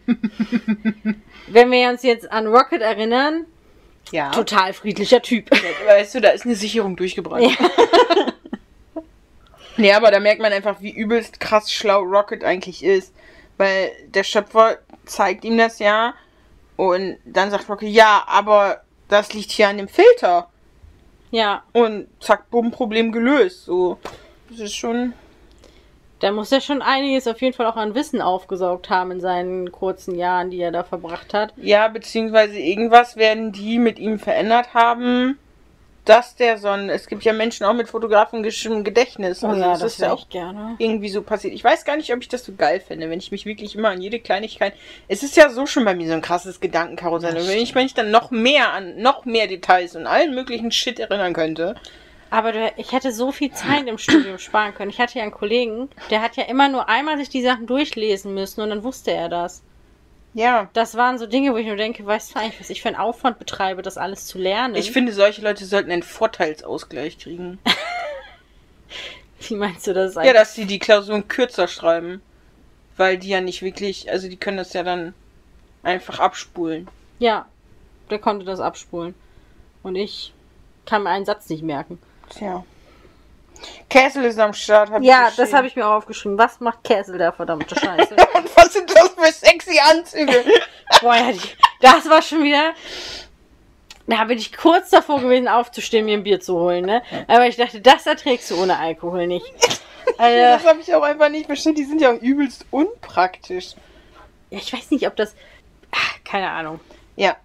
Wenn wir uns jetzt an Rocket erinnern, Ja. total friedlicher Typ. Weißt du, da ist eine Sicherung durchgebrannt. Ja. Nee, aber da merkt man einfach, wie übelst krass schlau Rocket eigentlich ist. Weil der Schöpfer zeigt ihm das ja. Und dann sagt Rocket, ja, aber das liegt hier an dem Filter. Ja, Und zack, bumm, Problem gelöst. So, das ist schon... da muss er schon einiges auf jeden Fall auch an Wissen aufgesaugt haben in seinen kurzen Jahren, die er da verbracht hat. Ja, beziehungsweise irgendwas werden die mit ihm verändert haben, dass der so ein... Es gibt ja Menschen auch mit fotografischem Gedächtnis. Also das, ist ja wär auch ich gerne. irgendwie so passiert. Ich weiß gar nicht, ob ich das so geil finde, wenn ich mich wirklich immer an jede Kleinigkeit... Es ist ja so schon bei mir so ein krasses Gedankenkarussell. Ja, Und wenn ich mich dann noch mehr an noch mehr Details und allen möglichen Shit erinnern könnte... Aber du, ich hätte so viel Zeit im Studium sparen können. Ich hatte ja einen Kollegen, der hat ja immer nur einmal sich die Sachen durchlesen müssen und dann wusste er das. Ja, Das waren so Dinge, wo ich nur denke, weißt du eigentlich, was ich für einen Aufwand betreibe, das alles zu lernen? ich finde, solche Leute sollten einen Vorteilsausgleich kriegen. Wie meinst du das Ja, eigentlich? dass sie die Klausuren kürzer schreiben. Weil die ja nicht wirklich... Also die können das ja dann einfach abspulen. Ja, der konnte das abspulen. Und ich kann mir einen Satz nicht merken. Tja. Castle ist am Start. Hab Ja, ich das habe ich mir auch aufgeschrieben. Was macht Castle da, verdammte Scheiße? Und was sind das für sexy Anzüge? Boah, ja, die, das war schon wieder... Da bin ich kurz davor gewesen, aufzustehen, mir ein Bier zu holen, ne? Aber ich dachte, das erträgst du ohne Alkohol nicht. Das Also, habe ich auch einfach nicht verstanden. Die sind ja auch übelst unpraktisch. ja, ich weiß nicht, ob das... Ach, keine Ahnung. Ja.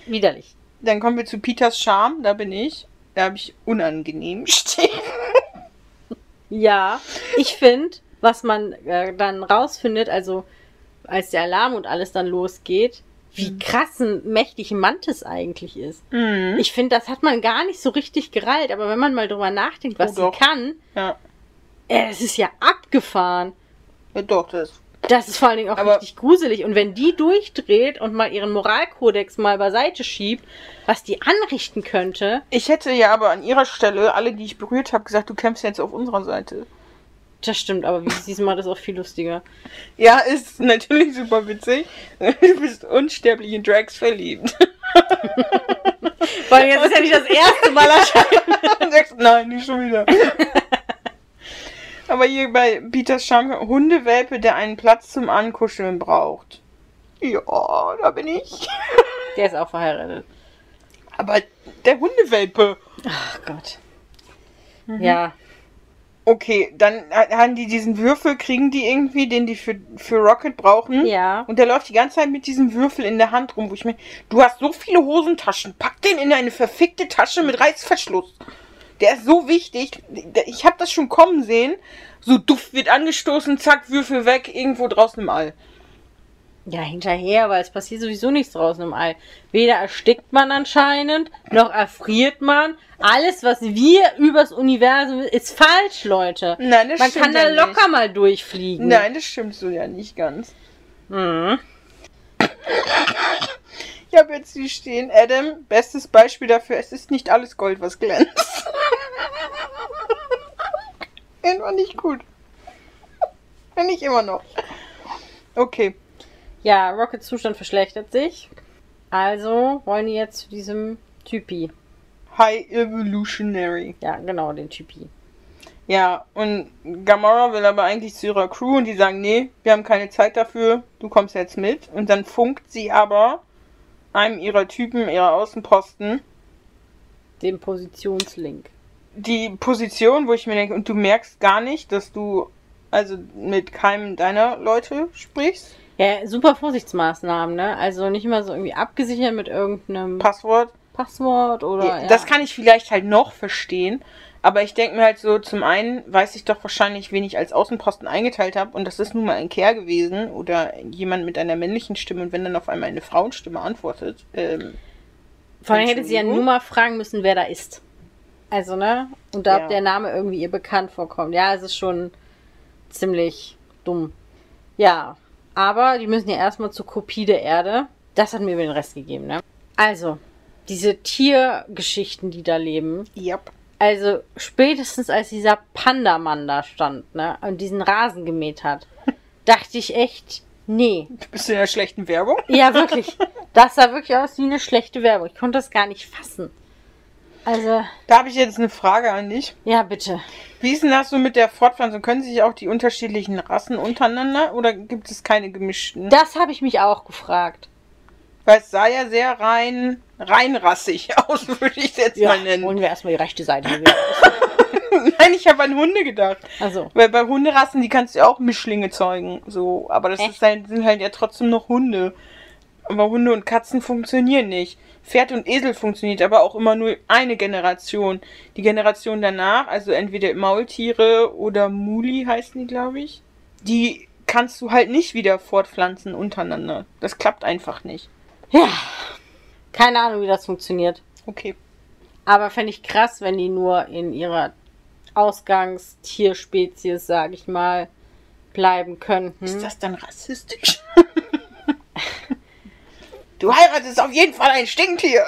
Widerlich. Dann kommen wir zu Peters Charme. Da bin ich. Da habe ich unangenehm stehen. Ja, ich finde, was man äh, dann rausfindet, also als der Alarm und alles dann losgeht, wie Mhm. krass ein mächtig Mantis eigentlich ist. Mhm. Ich finde, das hat man gar nicht so richtig gereilt, aber wenn man mal drüber nachdenkt, was Oh, sie doch. kann, Ja. äh, es ist ja abgefahren. Ja, doch, das. Das ist vor allen Dingen auch Aber- richtig gruselig. Und wenn die durchdreht und mal ihren Moralkodex mal beiseite schiebt, was die anrichten könnte, Ich hätte ja aber an ihrer Stelle, alle, die ich berührt habe, gesagt, du kämpfst jetzt auf unserer Seite. das stimmt, aber wie siehst du mal, das ist auch viel lustiger. Ja, ist natürlich super witzig. Du bist unsterblich in Drax verliebt. Weil jetzt ist ja nicht das erste Mal erscheint. Und sagst, nein, nicht schon wieder. Aber hier bei Peters Charme, Hundewelpe, der einen Platz zum Ankuscheln braucht. Ja, da bin ich. Der ist auch verheiratet. Aber der Hundewelpe. Ach Gott. Mhm. Ja. Okay, dann haben die diesen Würfel, kriegen die irgendwie, den die für, für Rocket brauchen. Ja. Und der läuft die ganze Zeit mit diesem Würfel in der Hand rum, wo ich mir, du hast so viele Hosentaschen, pack den in eine verfickte Tasche mit Reißverschluss. Der ist so wichtig. Ich habe das schon kommen sehen. So Duft wird angestoßen, zack, Würfel weg, irgendwo draußen im All. Ja, hinterher, weil es passiert sowieso nichts draußen im All. Weder erstickt man anscheinend, noch erfriert man. Alles, was wir übers Universum, ist falsch, Leute. Nein, das Man stimmt kann da ja locker mal durchfliegen. nicht. Nein, das stimmt so ja nicht ganz. Mhm. Ich habe jetzt hier stehen, Adam, bestes Beispiel dafür, es ist nicht alles Gold, was glänzt. Einfach nicht gut. Nicht immer noch. Okay. Ja, Rockets Zustand verschlechtert sich. Also wollen die jetzt zu diesem Typi. High Evolutionary. Ja, genau, den Typi. Ja, und Gamora will aber eigentlich zu ihrer Crew und die sagen, nee, wir haben keine Zeit dafür, du kommst jetzt mit. Und dann funkt sie aber einem ihrer Typen, ihrer Außenposten, Den Positionslink. die Position, wo ich mir denke, und du merkst gar nicht, dass du also mit keinem deiner Leute sprichst. Ja, super Vorsichtsmaßnahmen, ne? Also nicht mal so irgendwie abgesichert mit irgendeinem Passwort. Passwort oder. Ja, Ja. das kann ich vielleicht halt noch verstehen. Aber ich denke mir halt so, zum einen weiß ich doch wahrscheinlich, wen ich als Außenposten eingeteilt habe. Und das ist nun mal ein Kerl gewesen oder jemand mit einer männlichen Stimme. Und wenn dann auf einmal eine Frauenstimme antwortet. Ähm, Vor allem hätte sie ja Entschuldigung? nur mal fragen müssen, wer da ist. Also, ne? Und da Ja. ob der Name irgendwie ihr bekannt vorkommt. Ja, es ist schon ziemlich dumm. Ja, aber die müssen ja erstmal zur Kopie der Erde. Das hat mir über den Rest gegeben, ne? Also, diese Tiergeschichten, die da leben. Yep. Also, spätestens als dieser Panda-Mann da stand, ne? Und diesen Rasen gemäht hat, dachte ich echt, nee. Du bist in der schlechten Werbung. Ja, wirklich. Das sah wirklich aus wie eine schlechte Werbung. Ich konnte das gar nicht fassen. Also, Da habe ich jetzt eine Frage an dich. ja, bitte. Wie ist denn das so mit der Fortpflanzung? Können sich auch die unterschiedlichen Rassen untereinander oder gibt es keine gemischten? Das habe ich mich auch gefragt. Weil es sah ja sehr rein, reinrassig aus, würde ich es jetzt mal nennen. holen wir erstmal die rechte Seite. Nein, ich habe an Hunde gedacht. Also, Weil bei Hunderassen, die kannst du ja auch Mischlinge zeugen. So, aber das Echt? ist halt, sind halt ja trotzdem noch Hunde. Aber Hunde und Katzen funktionieren nicht. Pferd und Esel funktioniert aber auch immer nur eine Generation. Die Generation danach, also entweder Maultiere oder Muli heißen die, glaube ich, die kannst du halt nicht wieder fortpflanzen untereinander. Das klappt einfach nicht. ja. Keine Ahnung, wie das funktioniert. Okay. Aber fände ich krass, wenn die nur in ihrer Ausgangstierspezies, sage ich mal, bleiben könnten. Ist das dann rassistisch? Du heiratest auf jeden Fall ein Stinktier.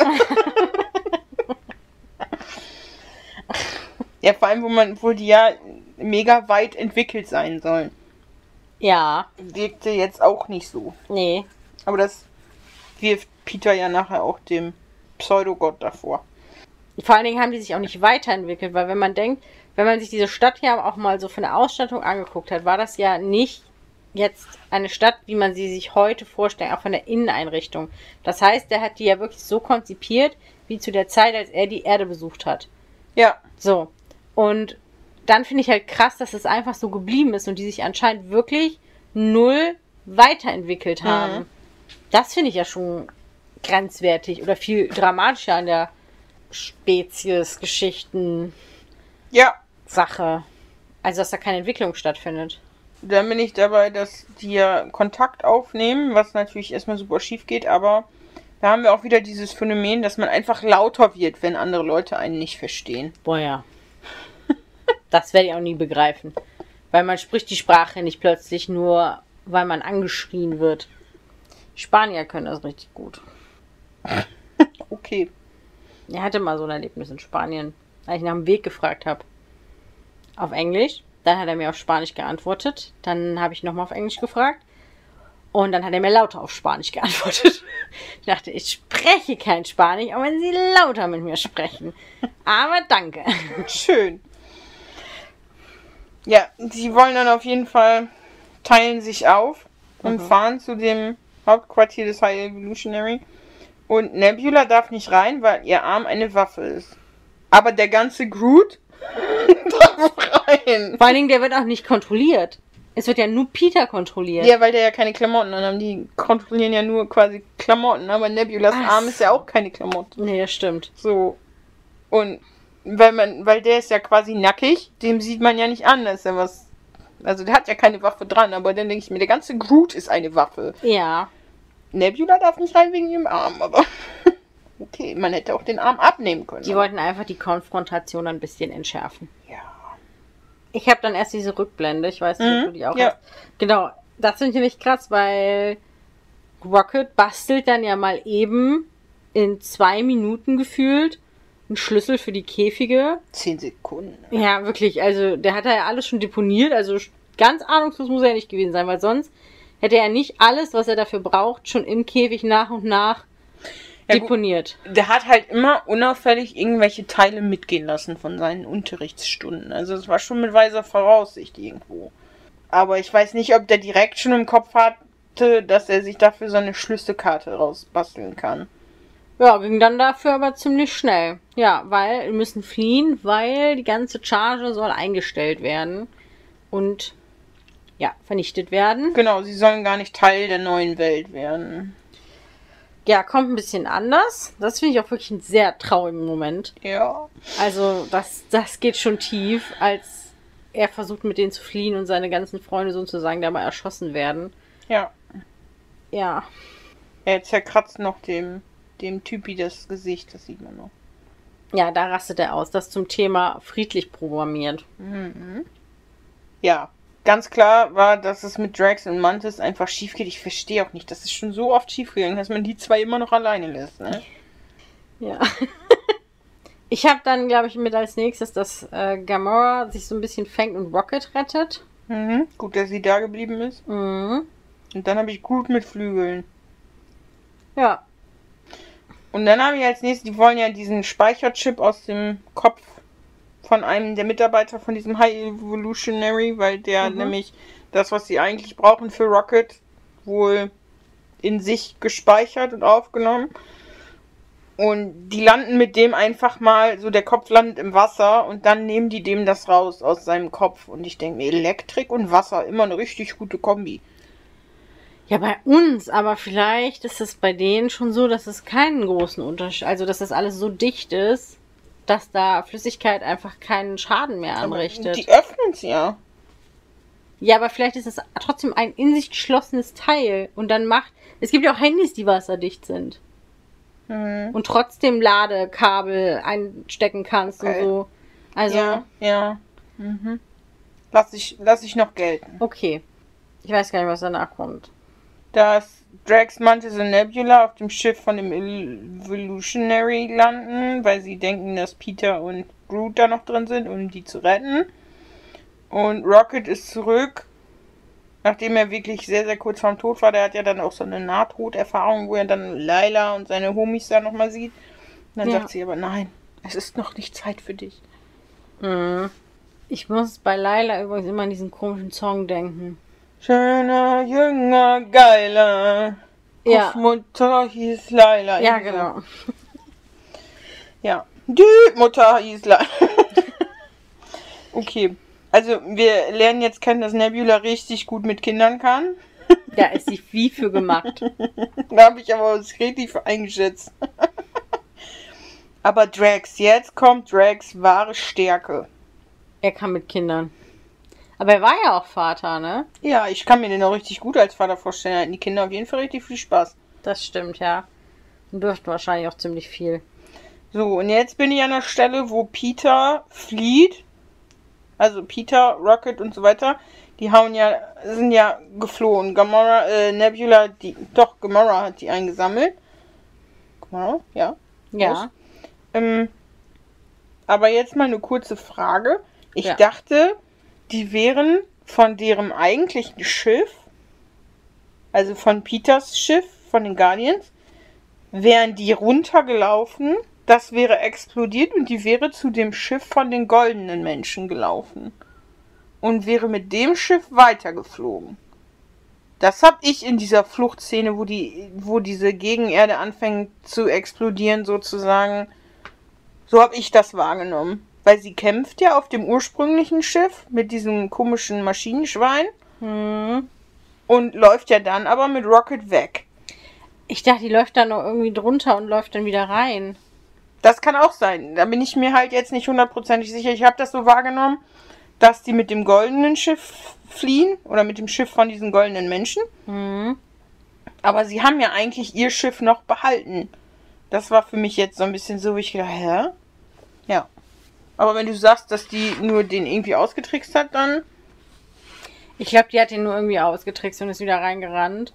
Ja, vor allem, wo man, wo die ja mega weit entwickelt sein sollen. Ja, Wirkte jetzt auch nicht so. nee. Aber das wirft Peter ja nachher auch dem Pseudogott davor. Vor allen Dingen haben die sich auch nicht weiterentwickelt, weil wenn man denkt, wenn man sich diese Stadt ja auch mal so von der Ausstattung angeguckt hat, war das ja nicht jetzt eine Stadt, wie man sie sich heute vorstellt, auch von der Inneneinrichtung. Das heißt, der hat die ja wirklich so konzipiert, wie zu der Zeit, als er die Erde besucht hat. Ja, So. Und dann finde ich halt krass, dass es einfach so geblieben ist und die sich anscheinend wirklich null weiterentwickelt haben. Mhm. Das finde ich ja schon grenzwertig oder viel dramatischer an der Spezies-Geschichten-Sache. ja. Also, dass da keine Entwicklung stattfindet. Dann bin ich dabei, dass die ja Kontakt aufnehmen, was natürlich erstmal super schief geht, aber da haben wir auch wieder dieses Phänomen, dass man einfach lauter wird, wenn andere Leute einen nicht verstehen. Boah, ja. Das werde ich auch nie begreifen. Weil man spricht die Sprache nicht plötzlich nur, weil man angeschrien wird. Spanier können das richtig gut. Okay. Ich hatte mal so ein Erlebnis in Spanien, als ich nach dem Weg gefragt habe. Auf Englisch. Dann hat er mir auf Spanisch geantwortet. Dann habe ich nochmal auf Englisch gefragt. Und dann hat er mir lauter auf Spanisch geantwortet. Ich dachte, ich spreche kein Spanisch, auch wenn Sie lauter mit mir sprechen. Aber danke. Schön. Ja, sie wollen dann auf jeden Fall, teilen sich auf und mhm. fahren zu dem Hauptquartier des High Evolutionary. Und Nebula darf nicht rein, weil ihr Arm eine Waffe ist. Aber der ganze Groot darf rein. Vor allen Dingen, der wird auch nicht kontrolliert. Es wird ja nur Peter kontrolliert. Ja, weil der ja keine Klamotten anhat. Die kontrollieren ja nur quasi Klamotten. Aber Nebulas Ach. Arm ist ja auch keine Klamotte. Nee, das stimmt. So. Und weil man, weil der ist ja quasi nackig, dem sieht man ja nicht an, dass er was. Also der hat ja keine Waffe dran, aber dann denke ich mir, der ganze Groot ist eine Waffe. Ja. Nebula darf nicht rein wegen ihrem Arm, aber okay, man hätte auch den Arm abnehmen können. Die wollten einfach die Konfrontation ein bisschen entschärfen. Ja. Ich habe dann erst diese Rückblende, ich weiß nicht, mhm. ob du die auch ja. hast. Genau, das finde ich nämlich krass, weil Rocket bastelt dann ja mal eben in zwei Minuten gefühlt einen Schlüssel für die Käfige. Zehn Sekunden. Ja, wirklich, also der hat ja alles schon deponiert, also ganz ahnungslos muss er ja nicht gewesen sein, weil sonst hätte er nicht alles, was er dafür braucht, schon im Käfig nach und nach ja, deponiert. Gut. Der hat halt immer unauffällig irgendwelche Teile mitgehen lassen von seinen Unterrichtsstunden. Also es war schon mit weiser Voraussicht irgendwo. Aber ich weiß nicht, ob der direkt schon im Kopf hatte, dass er sich dafür so eine Schlüsselkarte rausbasteln kann. Ja, ging dann dafür aber ziemlich schnell. Ja, weil wir müssen fliehen, weil die ganze Charge soll eingestellt werden. Und ja, vernichtet werden. Genau, sie sollen gar nicht Teil der neuen Welt werden. Ja, kommt ein bisschen anders. Das finde ich auch wirklich einen sehr traurigen Moment. Ja. Also, das, das geht schon tief, als er versucht, mit denen zu fliehen und seine ganzen Freunde sozusagen dabei erschossen werden. Ja. Ja. Er zerkratzt noch dem, dem Typi das Gesicht, das sieht man noch. Ja, da rastet er aus. Das zum Thema friedlich programmiert. Mhm. Ja. Ganz klar war, dass es mit Drax und Mantis einfach schief geht. Ich verstehe auch nicht, das ist schon so oft schief gegangen, dass man die zwei immer noch alleine lässt, ne? Ja. Ich habe dann, glaube ich, mit als nächstes, dass äh, Gamora sich so ein bisschen fängt und Rocket rettet. Mhm. Gut, dass sie da geblieben ist. Mhm. Und dann habe ich Groot mit Flügeln. Ja. Und dann habe ich als nächstes, die wollen ja diesen Speicherchip aus dem Kopf von einem der Mitarbeiter von diesem High Evolutionary, weil der mhm. nämlich das, was sie eigentlich brauchen für Rocket, wohl in sich gespeichert und aufgenommen. Und die landen mit dem einfach mal, so der Kopf landet im Wasser und dann nehmen die dem das raus aus seinem Kopf. Und ich denke mir, Elektrik und Wasser, immer eine richtig gute Kombi. Ja, bei uns, aber vielleicht ist es bei denen schon so, dass es keinen großen Unterschied, also dass das alles so dicht ist, dass da Flüssigkeit einfach keinen Schaden mehr anrichtet. Aber die öffnen es ja. Ja, aber vielleicht ist es trotzdem ein in sich geschlossenes Teil. Und dann macht... Es gibt ja auch Handys, die wasserdicht sind. Mhm. Und trotzdem Ladekabel einstecken kannst okay. und so. Also... Ja, ja. Mhm. Lass ich, lass ich noch gelten. Okay. Ich weiß gar nicht, was danach kommt. Dass Drax, Mantis und Nebula auf dem Schiff von dem Evolutionary landen, weil sie denken, dass Peter und Groot da noch drin sind, um die zu retten. Und Rocket ist zurück, nachdem er wirklich sehr, sehr kurz vorm Tod war. Der hat ja dann auch so eine Nahtoderfahrung, wo er dann Layla und seine Homies da nochmal sieht. Und dann ja. sagt sie aber, nein, es ist noch nicht Zeit für dich. Mhm. Ich muss bei Layla übrigens immer an diesen komischen Song denken. Schöner, jünger, geiler. Ja. Mutter hieß Layla. Ja, genau. Ja. Die Mutter hieß Layla. Okay. Also, wir lernen jetzt kennen, dass Nebula richtig gut mit Kindern kann. Ja, ist sie wie für gemacht. Da habe ich aber was richtig für eingeschätzt. Aber Drax, jetzt kommt Drax' wahre Stärke. Er kann mit Kindern. Aber er war ja auch Vater, ne? Ja, ich kann mir den auch richtig gut als Vater vorstellen. Da hatten die Kinder auf jeden Fall richtig viel Spaß. Das stimmt, ja. Und dürften wahrscheinlich auch ziemlich viel. So, und jetzt bin ich an der Stelle, wo Peter flieht. Also Peter, Rocket und so weiter. Die hauen ja, sind ja geflohen. Gamora, äh, Nebula, die, doch, Gamora hat die eingesammelt. Gamora, ja. Ja. Ähm, aber jetzt mal eine kurze Frage. Ich Ja. dachte, die wären von deren eigentlichen Schiff, also von Peters Schiff, von den Guardians, wären die runtergelaufen, das wäre explodiert und die wäre zu dem Schiff von den goldenen Menschen gelaufen. Und wäre mit dem Schiff weitergeflogen. Das habe ich in dieser Fluchtszene, wo die, wo diese Gegenerde anfängt zu explodieren, sozusagen. So habe ich das wahrgenommen. Weil sie kämpft ja auf dem ursprünglichen Schiff mit diesem komischen Maschinenschwein Hm. und läuft ja dann aber mit Rocket weg. Ich dachte, die läuft da noch irgendwie drunter und läuft dann wieder rein. Das kann auch sein. Da bin ich mir halt jetzt nicht hundertprozentig sicher. Ich habe das so wahrgenommen, dass die mit dem goldenen Schiff fliehen oder mit dem Schiff von diesen goldenen Menschen. Hm. Aber sie haben ja eigentlich ihr Schiff noch behalten. Das war für mich jetzt so ein bisschen so, wie ich gedacht, hä? Ja. Aber wenn du sagst, dass die nur den irgendwie ausgetrickst hat, dann... Ich glaube, die hat ihn nur irgendwie ausgetrickst und ist wieder reingerannt.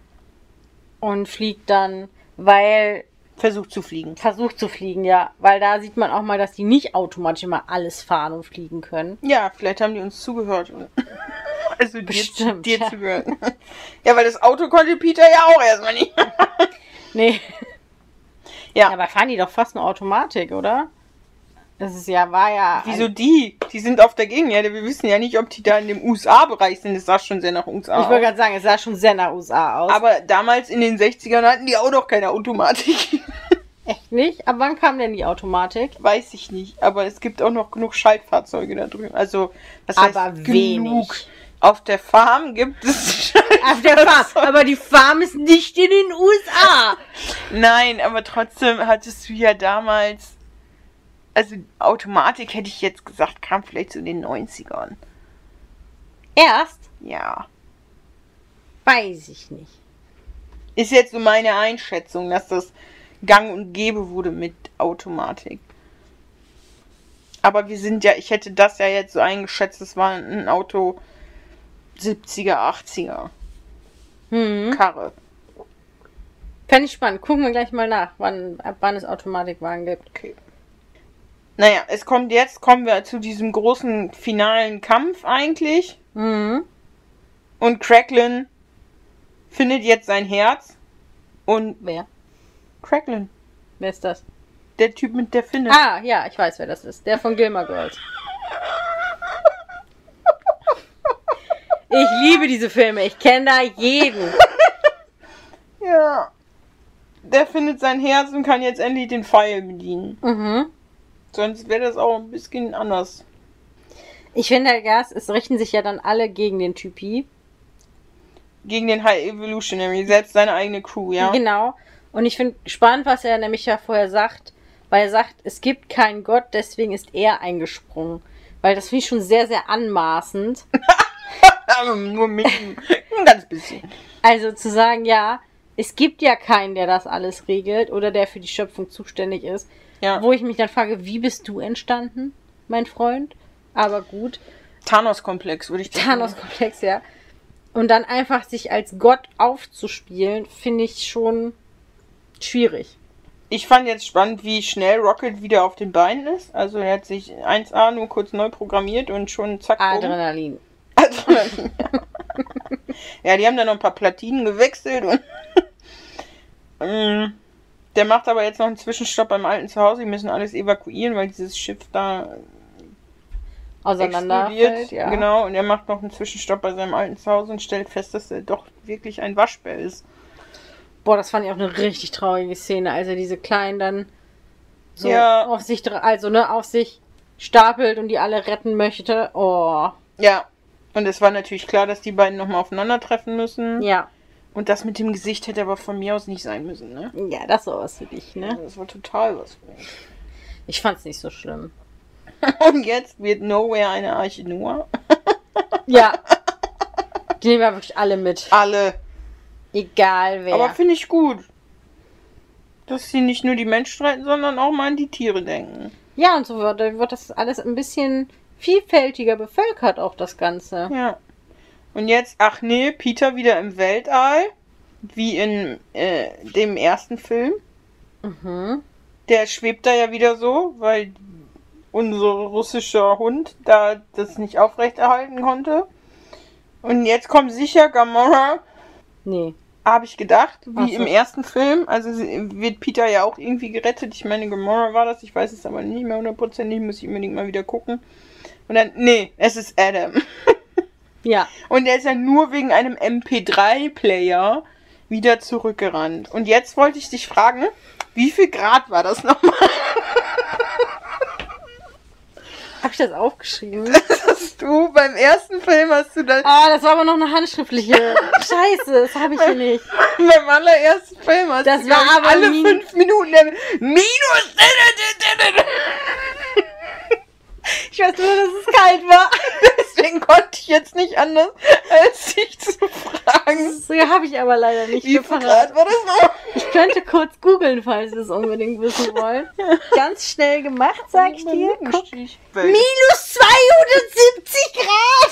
Und fliegt dann, weil... Versucht zu fliegen. Versucht zu fliegen, ja. Weil da sieht man auch mal, dass die nicht automatisch immer alles fahren und fliegen können. Ja, vielleicht haben die uns zugehört. Also dir, Bestimmt, dir ja. zugehört. Ja, weil das Auto konnte Peter ja auch erstmal nicht. Nee. Ja. Aber fahren die doch fast eine Automatik, oder? Das ist ja, war ja... Wieso die? Die sind auf der Gegenerde. Wir wissen ja nicht, ob die da in dem U S A-Bereich sind. Das sah schon sehr nach U S A Ich wollte aus. gerade sagen, es sah schon sehr nach U S A aus. Aber damals in den sechzigern hatten die auch noch keine Automatik. Echt nicht? Aber wann kam denn die Automatik? Weiß ich nicht. Aber es gibt auch noch genug Schaltfahrzeuge da drüben. Also, was Aber heißt wenig. genug? Auf der Farm gibt es Auf der Farm. Aber die Farm ist nicht in den U S A. Nein, aber trotzdem hattest du ja damals... Also Automatik hätte ich jetzt gesagt, kam vielleicht so in den neunzigern. Erst? Ja. Weiß ich nicht. Ist jetzt so meine Einschätzung, dass das gang und gäbe wurde mit Automatik. Aber wir sind ja, ich hätte das ja jetzt so eingeschätzt, das war ein Auto siebziger, achtziger. Hm. Karre. Fände ich spannend. Gucken wir gleich mal nach, wann, ab wann es Automatikwagen gibt. Okay. Naja, es kommt jetzt, kommen wir zu diesem großen finalen Kampf eigentlich. Mhm. Und Cracklin findet jetzt sein Herz. Und Wer? Cracklin, Wer ist das? der Typ mit der Finne. Ah, ja, ich weiß, wer das ist. Der von Gilmore Girls. Ich liebe diese Filme. Ich kenne da jeden. Ja. Der findet sein Herz und kann jetzt endlich den Pfeil bedienen. Mhm. Sonst wäre das auch ein bisschen anders. Ich finde halt, ja, es richten sich ja dann alle gegen den Typi. Gegen den High Evolutionary, selbst seine eigene Crew, ja. Genau. Und ich finde spannend, was er nämlich ja vorher sagt, weil er sagt, es gibt keinen Gott, deswegen ist er eingesprungen. Weil das finde ich schon sehr, sehr anmaßend. Aber nur mit ein ganz bisschen. Also zu sagen, ja, es gibt ja keinen, der das alles regelt oder der für die Schöpfung zuständig ist. Ja. Wo ich mich dann frage, wie bist du entstanden, mein Freund? Aber gut. Thanos-Komplex, würde ich sagen. Thanos-Komplex, ja. Und dann einfach sich als Gott aufzuspielen, finde ich schon schwierig. Ich fand jetzt spannend, wie schnell Rocket wieder auf den Beinen ist. Also er hat sich eins a nur kurz neu programmiert und schon zack. bumm. Adrenalin. Adrenalin. Ja. Ja, die haben dann noch ein paar Platinen gewechselt und ähm, der macht aber jetzt noch einen Zwischenstopp beim alten Zuhause. Die müssen alles evakuieren, weil dieses Schiff da Auseinander explodiert. fällt, ja. Genau, und er macht noch einen Zwischenstopp bei seinem alten Zuhause und stellt fest, dass er doch wirklich ein Waschbär ist. Boah, das fand ich auch eine richtig traurige Szene, als er diese Kleinen dann so Ja. auf sich, dra- also ne, auf sich stapelt und die alle retten möchte. Oh, Ja, und es war natürlich klar, dass die beiden nochmal aufeinandertreffen müssen. ja. Und das mit dem Gesicht hätte aber von mir aus nicht sein müssen, ne? Ja, das war was für dich, ne? Das war total was für mich. Ich fand's nicht so schlimm. Und jetzt wird Nowhere eine Arche Noah. Ja. Die nehmen wir wirklich alle mit. Alle. Egal wer. Aber finde ich gut. Dass sie nicht nur die Menschen retten, sondern auch mal an die Tiere denken. Ja, und so wird, wird das alles ein bisschen vielfältiger bevölkert, auch das Ganze. Ja. Und jetzt, ach nee, Peter wieder im Weltall. Wie in äh, dem ersten Film. Mhm. Der schwebt da ja wieder so, weil unser russischer Hund da das nicht aufrechterhalten konnte. Und jetzt kommt sicher Gamora. Nee. Habe ich gedacht, wie Ach so. im ersten Film. Also wird Peter ja auch irgendwie gerettet. Ich meine, Gamora war das. Ich weiß es aber nicht mehr hundertprozentig. Muss ich unbedingt mal wieder gucken. Und dann, nee, es ist Adam. Ja. Und der ist ja nur wegen einem M P drei Player wieder zurückgerannt. Und jetzt wollte ich dich fragen, wie viel Grad war das nochmal? Hab ich das aufgeschrieben? Das hast du beim ersten Film hast du das. Ah, das war aber noch eine handschriftliche. Scheiße, das habe ich hier nicht. Beim allerersten Film hast Das du war glaub ich, aber alle min- fünf Minuten der Minus. Ich weiß nur, dass es kalt war. Deswegen konnte ich jetzt nicht anders, als dich zu fragen. So habe ich aber leider nicht Wie viel geparat. Grad war das noch? Ich könnte kurz googeln, falls ihr es unbedingt wissen wollt. Ganz schnell gemacht, sag ich dir. Guck. Minus Minus zweihundertsiebzig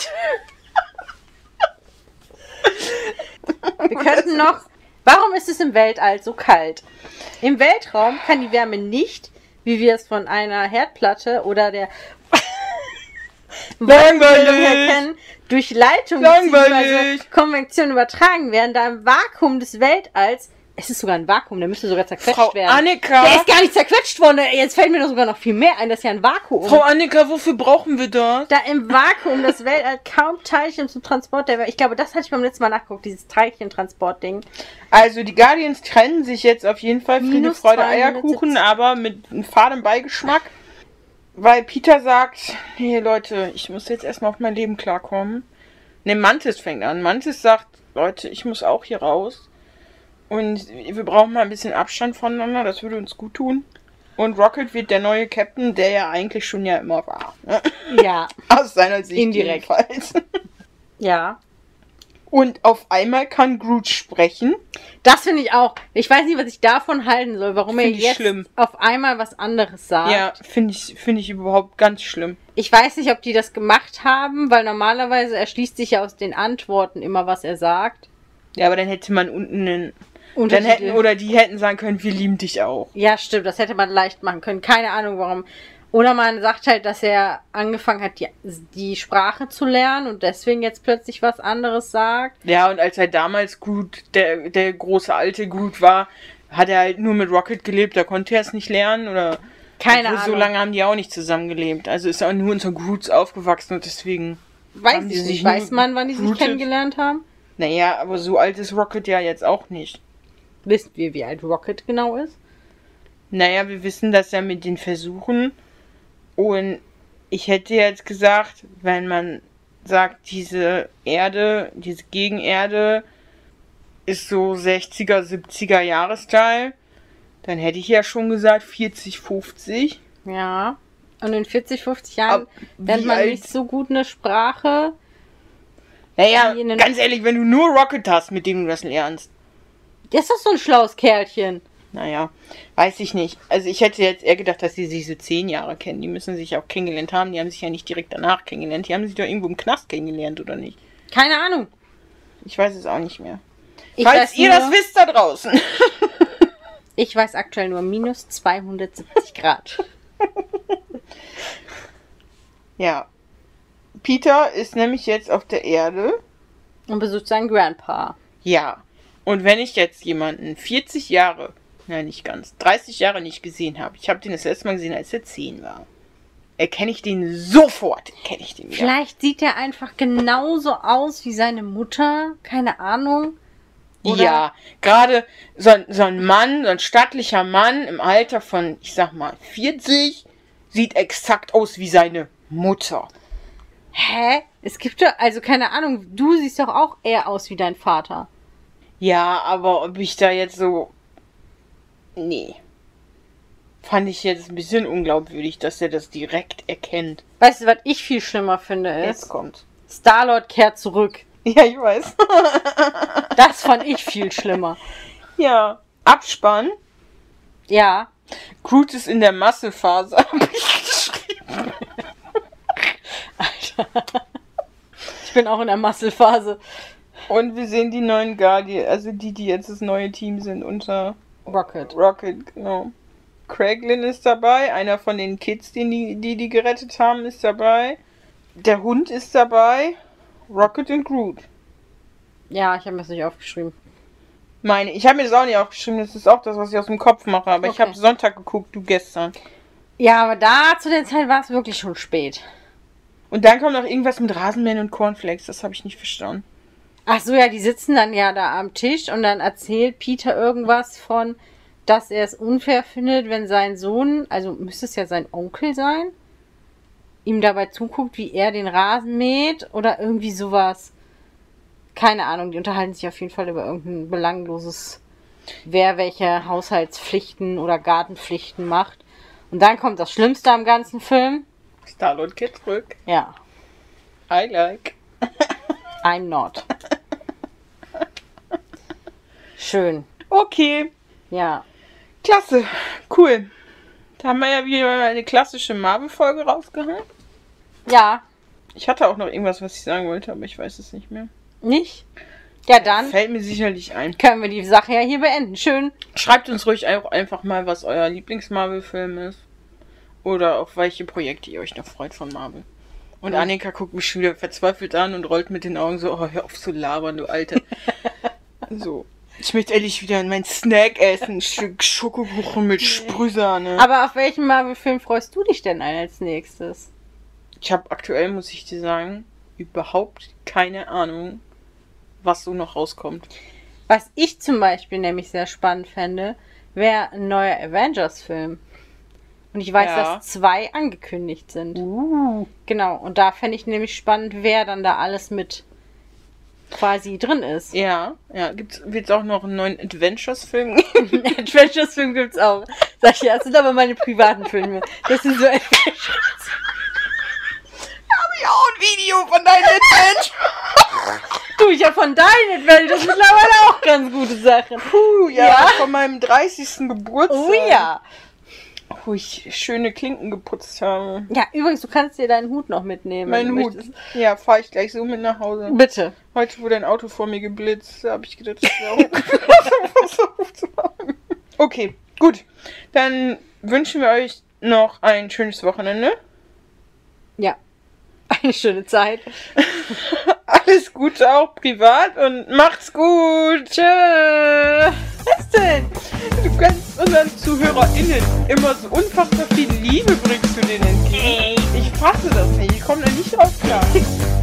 Grad! Wir könnten noch... Warum ist es im Weltall so kalt? Im Weltraum kann die Wärme nicht, wie wir es von einer Herdplatte oder der Wolkenbildung her kennen, durch Leitung bzw. Konvektion übertragen werden, da im Vakuum des Weltalls, es ist sogar ein Vakuum, der müsste sogar zerquetscht Frau werden. Annika. Der ist gar nicht zerquetscht worden, jetzt fällt mir doch sogar noch viel mehr ein, das ist ja ein Vakuum. Frau Annika, wofür brauchen wir das? Da im Vakuum das Weltall kaum Teilchen zum Transport der Wärme. Ich glaube, das hatte ich beim letzten Mal nachgeguckt, dieses Teilchentransportding. Also die Guardians trennen sich jetzt auf jeden Fall. Friede, Minus Freude, zweihundertsiebzig. Eierkuchen, aber mit einem faden Beigeschmack. Weil Peter sagt, nee Leute, ich muss jetzt erstmal auf mein Leben klarkommen. Ne, Mantis fängt an. Mantis sagt, Leute, ich muss auch hier raus. Und wir brauchen mal ein bisschen Abstand voneinander, das würde uns gut tun. Und Rocket wird der neue Captain, der ja eigentlich schon ja immer war. Ne? Ja. Aus seiner Sicht Indirekt. jedenfalls. Ja. Und auf einmal kann Groot sprechen. Das finde ich auch. Ich weiß nicht, was ich davon halten soll, warum er Find ich jetzt schlimm. auf einmal was anderes sagt. Ja, finde ich, finde ich überhaupt ganz schlimm. Ich weiß nicht, ob die das gemacht haben, weil normalerweise erschließt sich ja aus den Antworten immer, was er sagt. Ja, aber dann hätte man unten einen... Dann Untertitel. hätten, oder die hätten sagen können, wir lieben dich auch. Ja, stimmt, das hätte man leicht machen können. Keine Ahnung, warum. Oder man sagt halt, dass er angefangen hat, die, die Sprache zu lernen und deswegen jetzt plötzlich was anderes sagt. Ja, und als er damals Groot, der, der große alte Groot war, hat er halt nur mit Rocket gelebt, da konnte er es nicht lernen, oder... Keine Obwohl, Ahnung. so lange haben die auch nicht zusammengelebt. Also ist er auch nur unter Groots aufgewachsen und deswegen... Weiß haben die ich sich nicht. nur Weiß man, wann die sich Grooted? kennengelernt haben? Naja, aber so alt ist Rocket ja jetzt auch nicht. Wisst ihr, wie alt Rocket genau ist? Naja, wir wissen das ja mit den Versuchen. Und ich hätte jetzt gesagt, wenn man sagt, diese Erde, diese Gegenerde ist so sechziger, siebziger Jahresteil, dann hätte ich ja schon gesagt vierzig, fünfzig. Ja. Und in vierzig, fünfzig Jahren Ab- lernt wie man alt? nicht so gut eine Sprache. Naja, Wie in den- ganz ehrlich, wenn du nur Rocket hast, mit dem du das lernst. Der ist doch so ein schlaues Kerlchen. Naja, weiß ich nicht. Also ich hätte jetzt eher gedacht, dass die sich so zehn Jahre kennen. Die müssen sich auch kennengelernt haben. Die haben sich ja nicht direkt danach kennengelernt. Die haben sich doch irgendwo im Knast kennengelernt, oder nicht? Keine Ahnung. Ich weiß es auch nicht mehr. Ich Falls weiß ihr nur, das wisst da draußen. Ich weiß aktuell nur minus zweihundertsiebzig Grad. Ja. Peter ist nämlich jetzt auf der Erde. Und besucht seinen Grandpa. Ja. Und wenn ich jetzt jemanden vierzig Jahre, nein, nicht ganz, dreißig Jahre nicht gesehen habe, ich habe den das letzte Mal gesehen, als er zehn war, erkenne ich den sofort. Erkenne ich den wieder. Vielleicht sieht er einfach genauso aus wie seine Mutter. Keine Ahnung. Oder? Ja, gerade so, ein- so ein Mann, so ein stattlicher Mann im Alter von, ich sag mal, vierzig, sieht exakt aus wie seine Mutter. Hä? Es gibt doch, also keine Ahnung, du siehst doch auch eher aus wie dein Vater. Ja, aber ob ich da jetzt so... Nee. Fand ich jetzt ein bisschen unglaubwürdig, dass er das direkt erkennt. Weißt du, was ich viel schlimmer finde Jetzt ist? kommt. Star-Lord kehrt zurück. Ja, ich weiß. Das fand ich viel schlimmer. Ja. Abspann. Ja. Groot ist in der Muscle-Phase, habe ich geschrieben. Alter. Ich bin auch in der Muscle-Phase. Und wir sehen die neuen Guardians, also die, die jetzt das neue Team sind unter Rocket. Rocket, genau. Craiglin ist dabei, einer von den Kids, die die, die die gerettet haben, ist dabei. Der Hund ist dabei. Rocket und Groot. Ja, ich habe mir das nicht aufgeschrieben. Meine, ich habe mir das auch nicht aufgeschrieben, das ist auch das, was ich aus dem Kopf mache, aber Okay. ich habe Sonntag geguckt, du gestern. Ja, aber da zu der Zeit war es wirklich schon spät. Und dann kommt noch irgendwas mit Rasenmähen und Cornflakes, das habe ich nicht verstanden. Ach so, ja, die sitzen dann ja da am Tisch und dann erzählt Peter irgendwas von, dass er es unfair findet, wenn sein Sohn, also müsste es ja sein Onkel sein, ihm dabei zuguckt, wie er den Rasen mäht oder irgendwie sowas. Keine Ahnung, die unterhalten sich auf jeden Fall über irgendein belangloses, wer welche Haushaltspflichten oder Gartenpflichten macht. Und dann kommt das Schlimmste am ganzen Film. Star-Lord geht zurück. Ja, I like. I'm not. Schön. Okay, Ja. klasse, cool. Da haben wir ja wieder eine klassische Marvel-Folge rausgehauen. Ja, Ich hatte auch noch irgendwas, was ich sagen wollte, aber ich weiß es nicht mehr. nicht? Ja, dann Fällt mir sicherlich ein. können wir die Sache ja hier beenden. Schön. Schreibt uns ruhig auch einfach mal, was euer Lieblings-Marvel-Film ist. Oder auf welche Projekte ihr euch noch freut von Marvel. Und Ja. Annika guckt mich schon wieder verzweifelt an und rollt mit den Augen so, oh, hör auf zu labern, du Alte. So. Ich möchte ehrlich wieder mein Snack essen. Ein Stück Schokokuchen mit Sprühsahne. Aber auf welchen Marvel-Film freust du dich denn als nächstes? Ich habe aktuell, muss ich dir sagen, überhaupt keine Ahnung, was so noch rauskommt. Was ich zum Beispiel nämlich sehr spannend fände, wäre ein neuer Avengers-Film. Und ich weiß, Ja. dass zwei angekündigt sind. Uh. Genau, und da fände ich nämlich spannend, wer dann da alles mit quasi drin ist. Ja, ja. Wird es auch noch einen neuen Adventures-Film geben? Adventures-Film gibt's auch. Sag ich ja, das sind aber meine privaten Filme. Das sind so Adventures. Habe ich auch ein Video von deinen Adventures. Du, ich hab von deinen Adventures mittlerweile auch ganz gute Sachen. Puh, ja, Ja. von meinem dreißigsten Geburtstag. Oh ja. Wo ich schöne Klinken geputzt habe. Ja, übrigens, du kannst dir deinen Hut noch mitnehmen. Mein wenn du Hut. möchtest. Ja, fahre ich gleich so mit nach Hause. Bitte. Heute wurde ein Auto vor mir geblitzt. Da habe ich gedacht, das wäre auch Okay, gut. Dann wünschen wir euch noch ein schönes Wochenende. Ja. Eine schöne Zeit. Alles Gute auch privat und macht's gut. Tschö. Was denn? Du kannst unseren ZuhörerInnen immer so unfassbar viel Liebe bringst du denen entgegen. Ich fasse das nicht. Ich komme da nicht drauf klar.